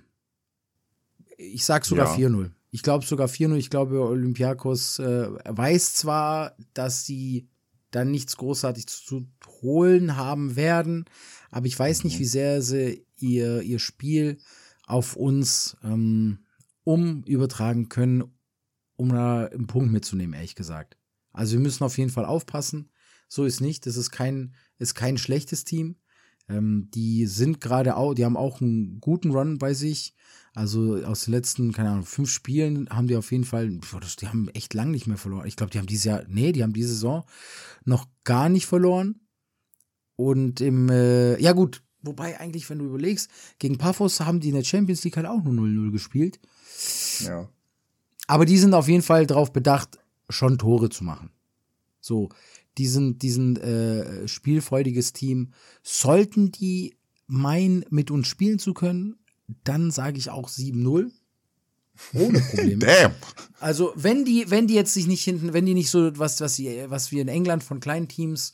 Ich sag sogar 4-0. Ich glaube sogar 4-0. Ich glaube, Olympiakos weiß zwar, dass sie dann nichts großartig zu holen haben werden, aber ich weiß nicht, wie sehr sie ihr Spiel auf uns übertragen können, um da einen Punkt mitzunehmen, ehrlich gesagt. Also wir müssen auf jeden Fall aufpassen. So ist nicht. Das ist kein schlechtes Team. Die sind gerade auch, die haben auch einen guten Run bei sich. Also aus den letzten, keine Ahnung, 5 Spielen haben die auf jeden Fall, die haben echt lang nicht mehr verloren. Ich glaube, die haben die haben diese Saison noch gar nicht verloren. Und ja gut, wobei eigentlich, wenn du überlegst, gegen Paphos haben die in der Champions League halt auch nur 0-0 gespielt. Ja. Aber die sind auf jeden Fall darauf bedacht, schon Tore zu machen. So, diesen spielfreudiges Team, sollten die meinen, mit uns spielen zu können, dann sage ich auch 7-0. Ohne Probleme. Damn. Also, wenn die jetzt sich nicht hinten, wenn die nicht so was wir in England von kleinen Teams,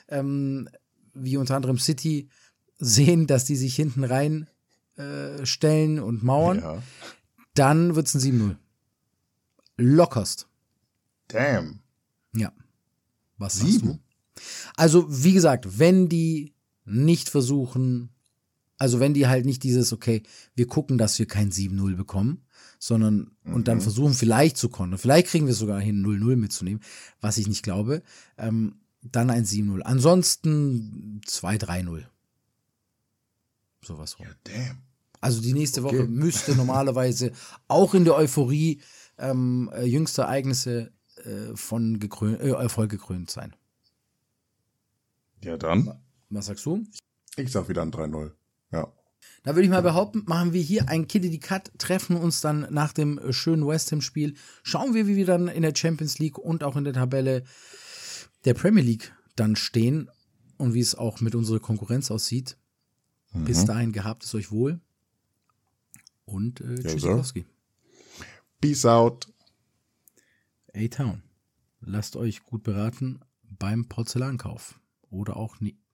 wie unter anderem City, sehen, dass die sich hinten rein stellen und mauern, dann wird's ein 7-0. Lockerst. Damn. Ja. Was sagst du? Also, wie gesagt, wenn die nicht versuchen, also wenn die halt nicht dieses, okay, wir gucken, dass wir kein 7-0 bekommen, sondern und dann versuchen vielleicht zu kontern, vielleicht kriegen wir sogar hin, 0-0 mitzunehmen, was ich nicht glaube, dann ein 7-0. Ansonsten 2-3-0. Sowas rum. Ja, damn. Also die nächste Woche müsste normalerweise auch in der Euphorie jüngste Ereignisse von Erfolg gekrönt sein. Ja, dann. Was sagst du? Ich sag wieder ein 3-0. Ja. Da würde ich mal behaupten, machen wir hier einen Kiddy Cut, treffen uns dann nach dem schönen West Ham Spiel, schauen wir, wie wir dann in der Champions League und auch in der Tabelle der Premier League dann stehen und wie es auch mit unserer Konkurrenz aussieht. Bis dahin gehabt es euch wohl und Tschüssikowski. Peace out. A-Town. Lasst euch gut beraten beim Porzellankauf oder auch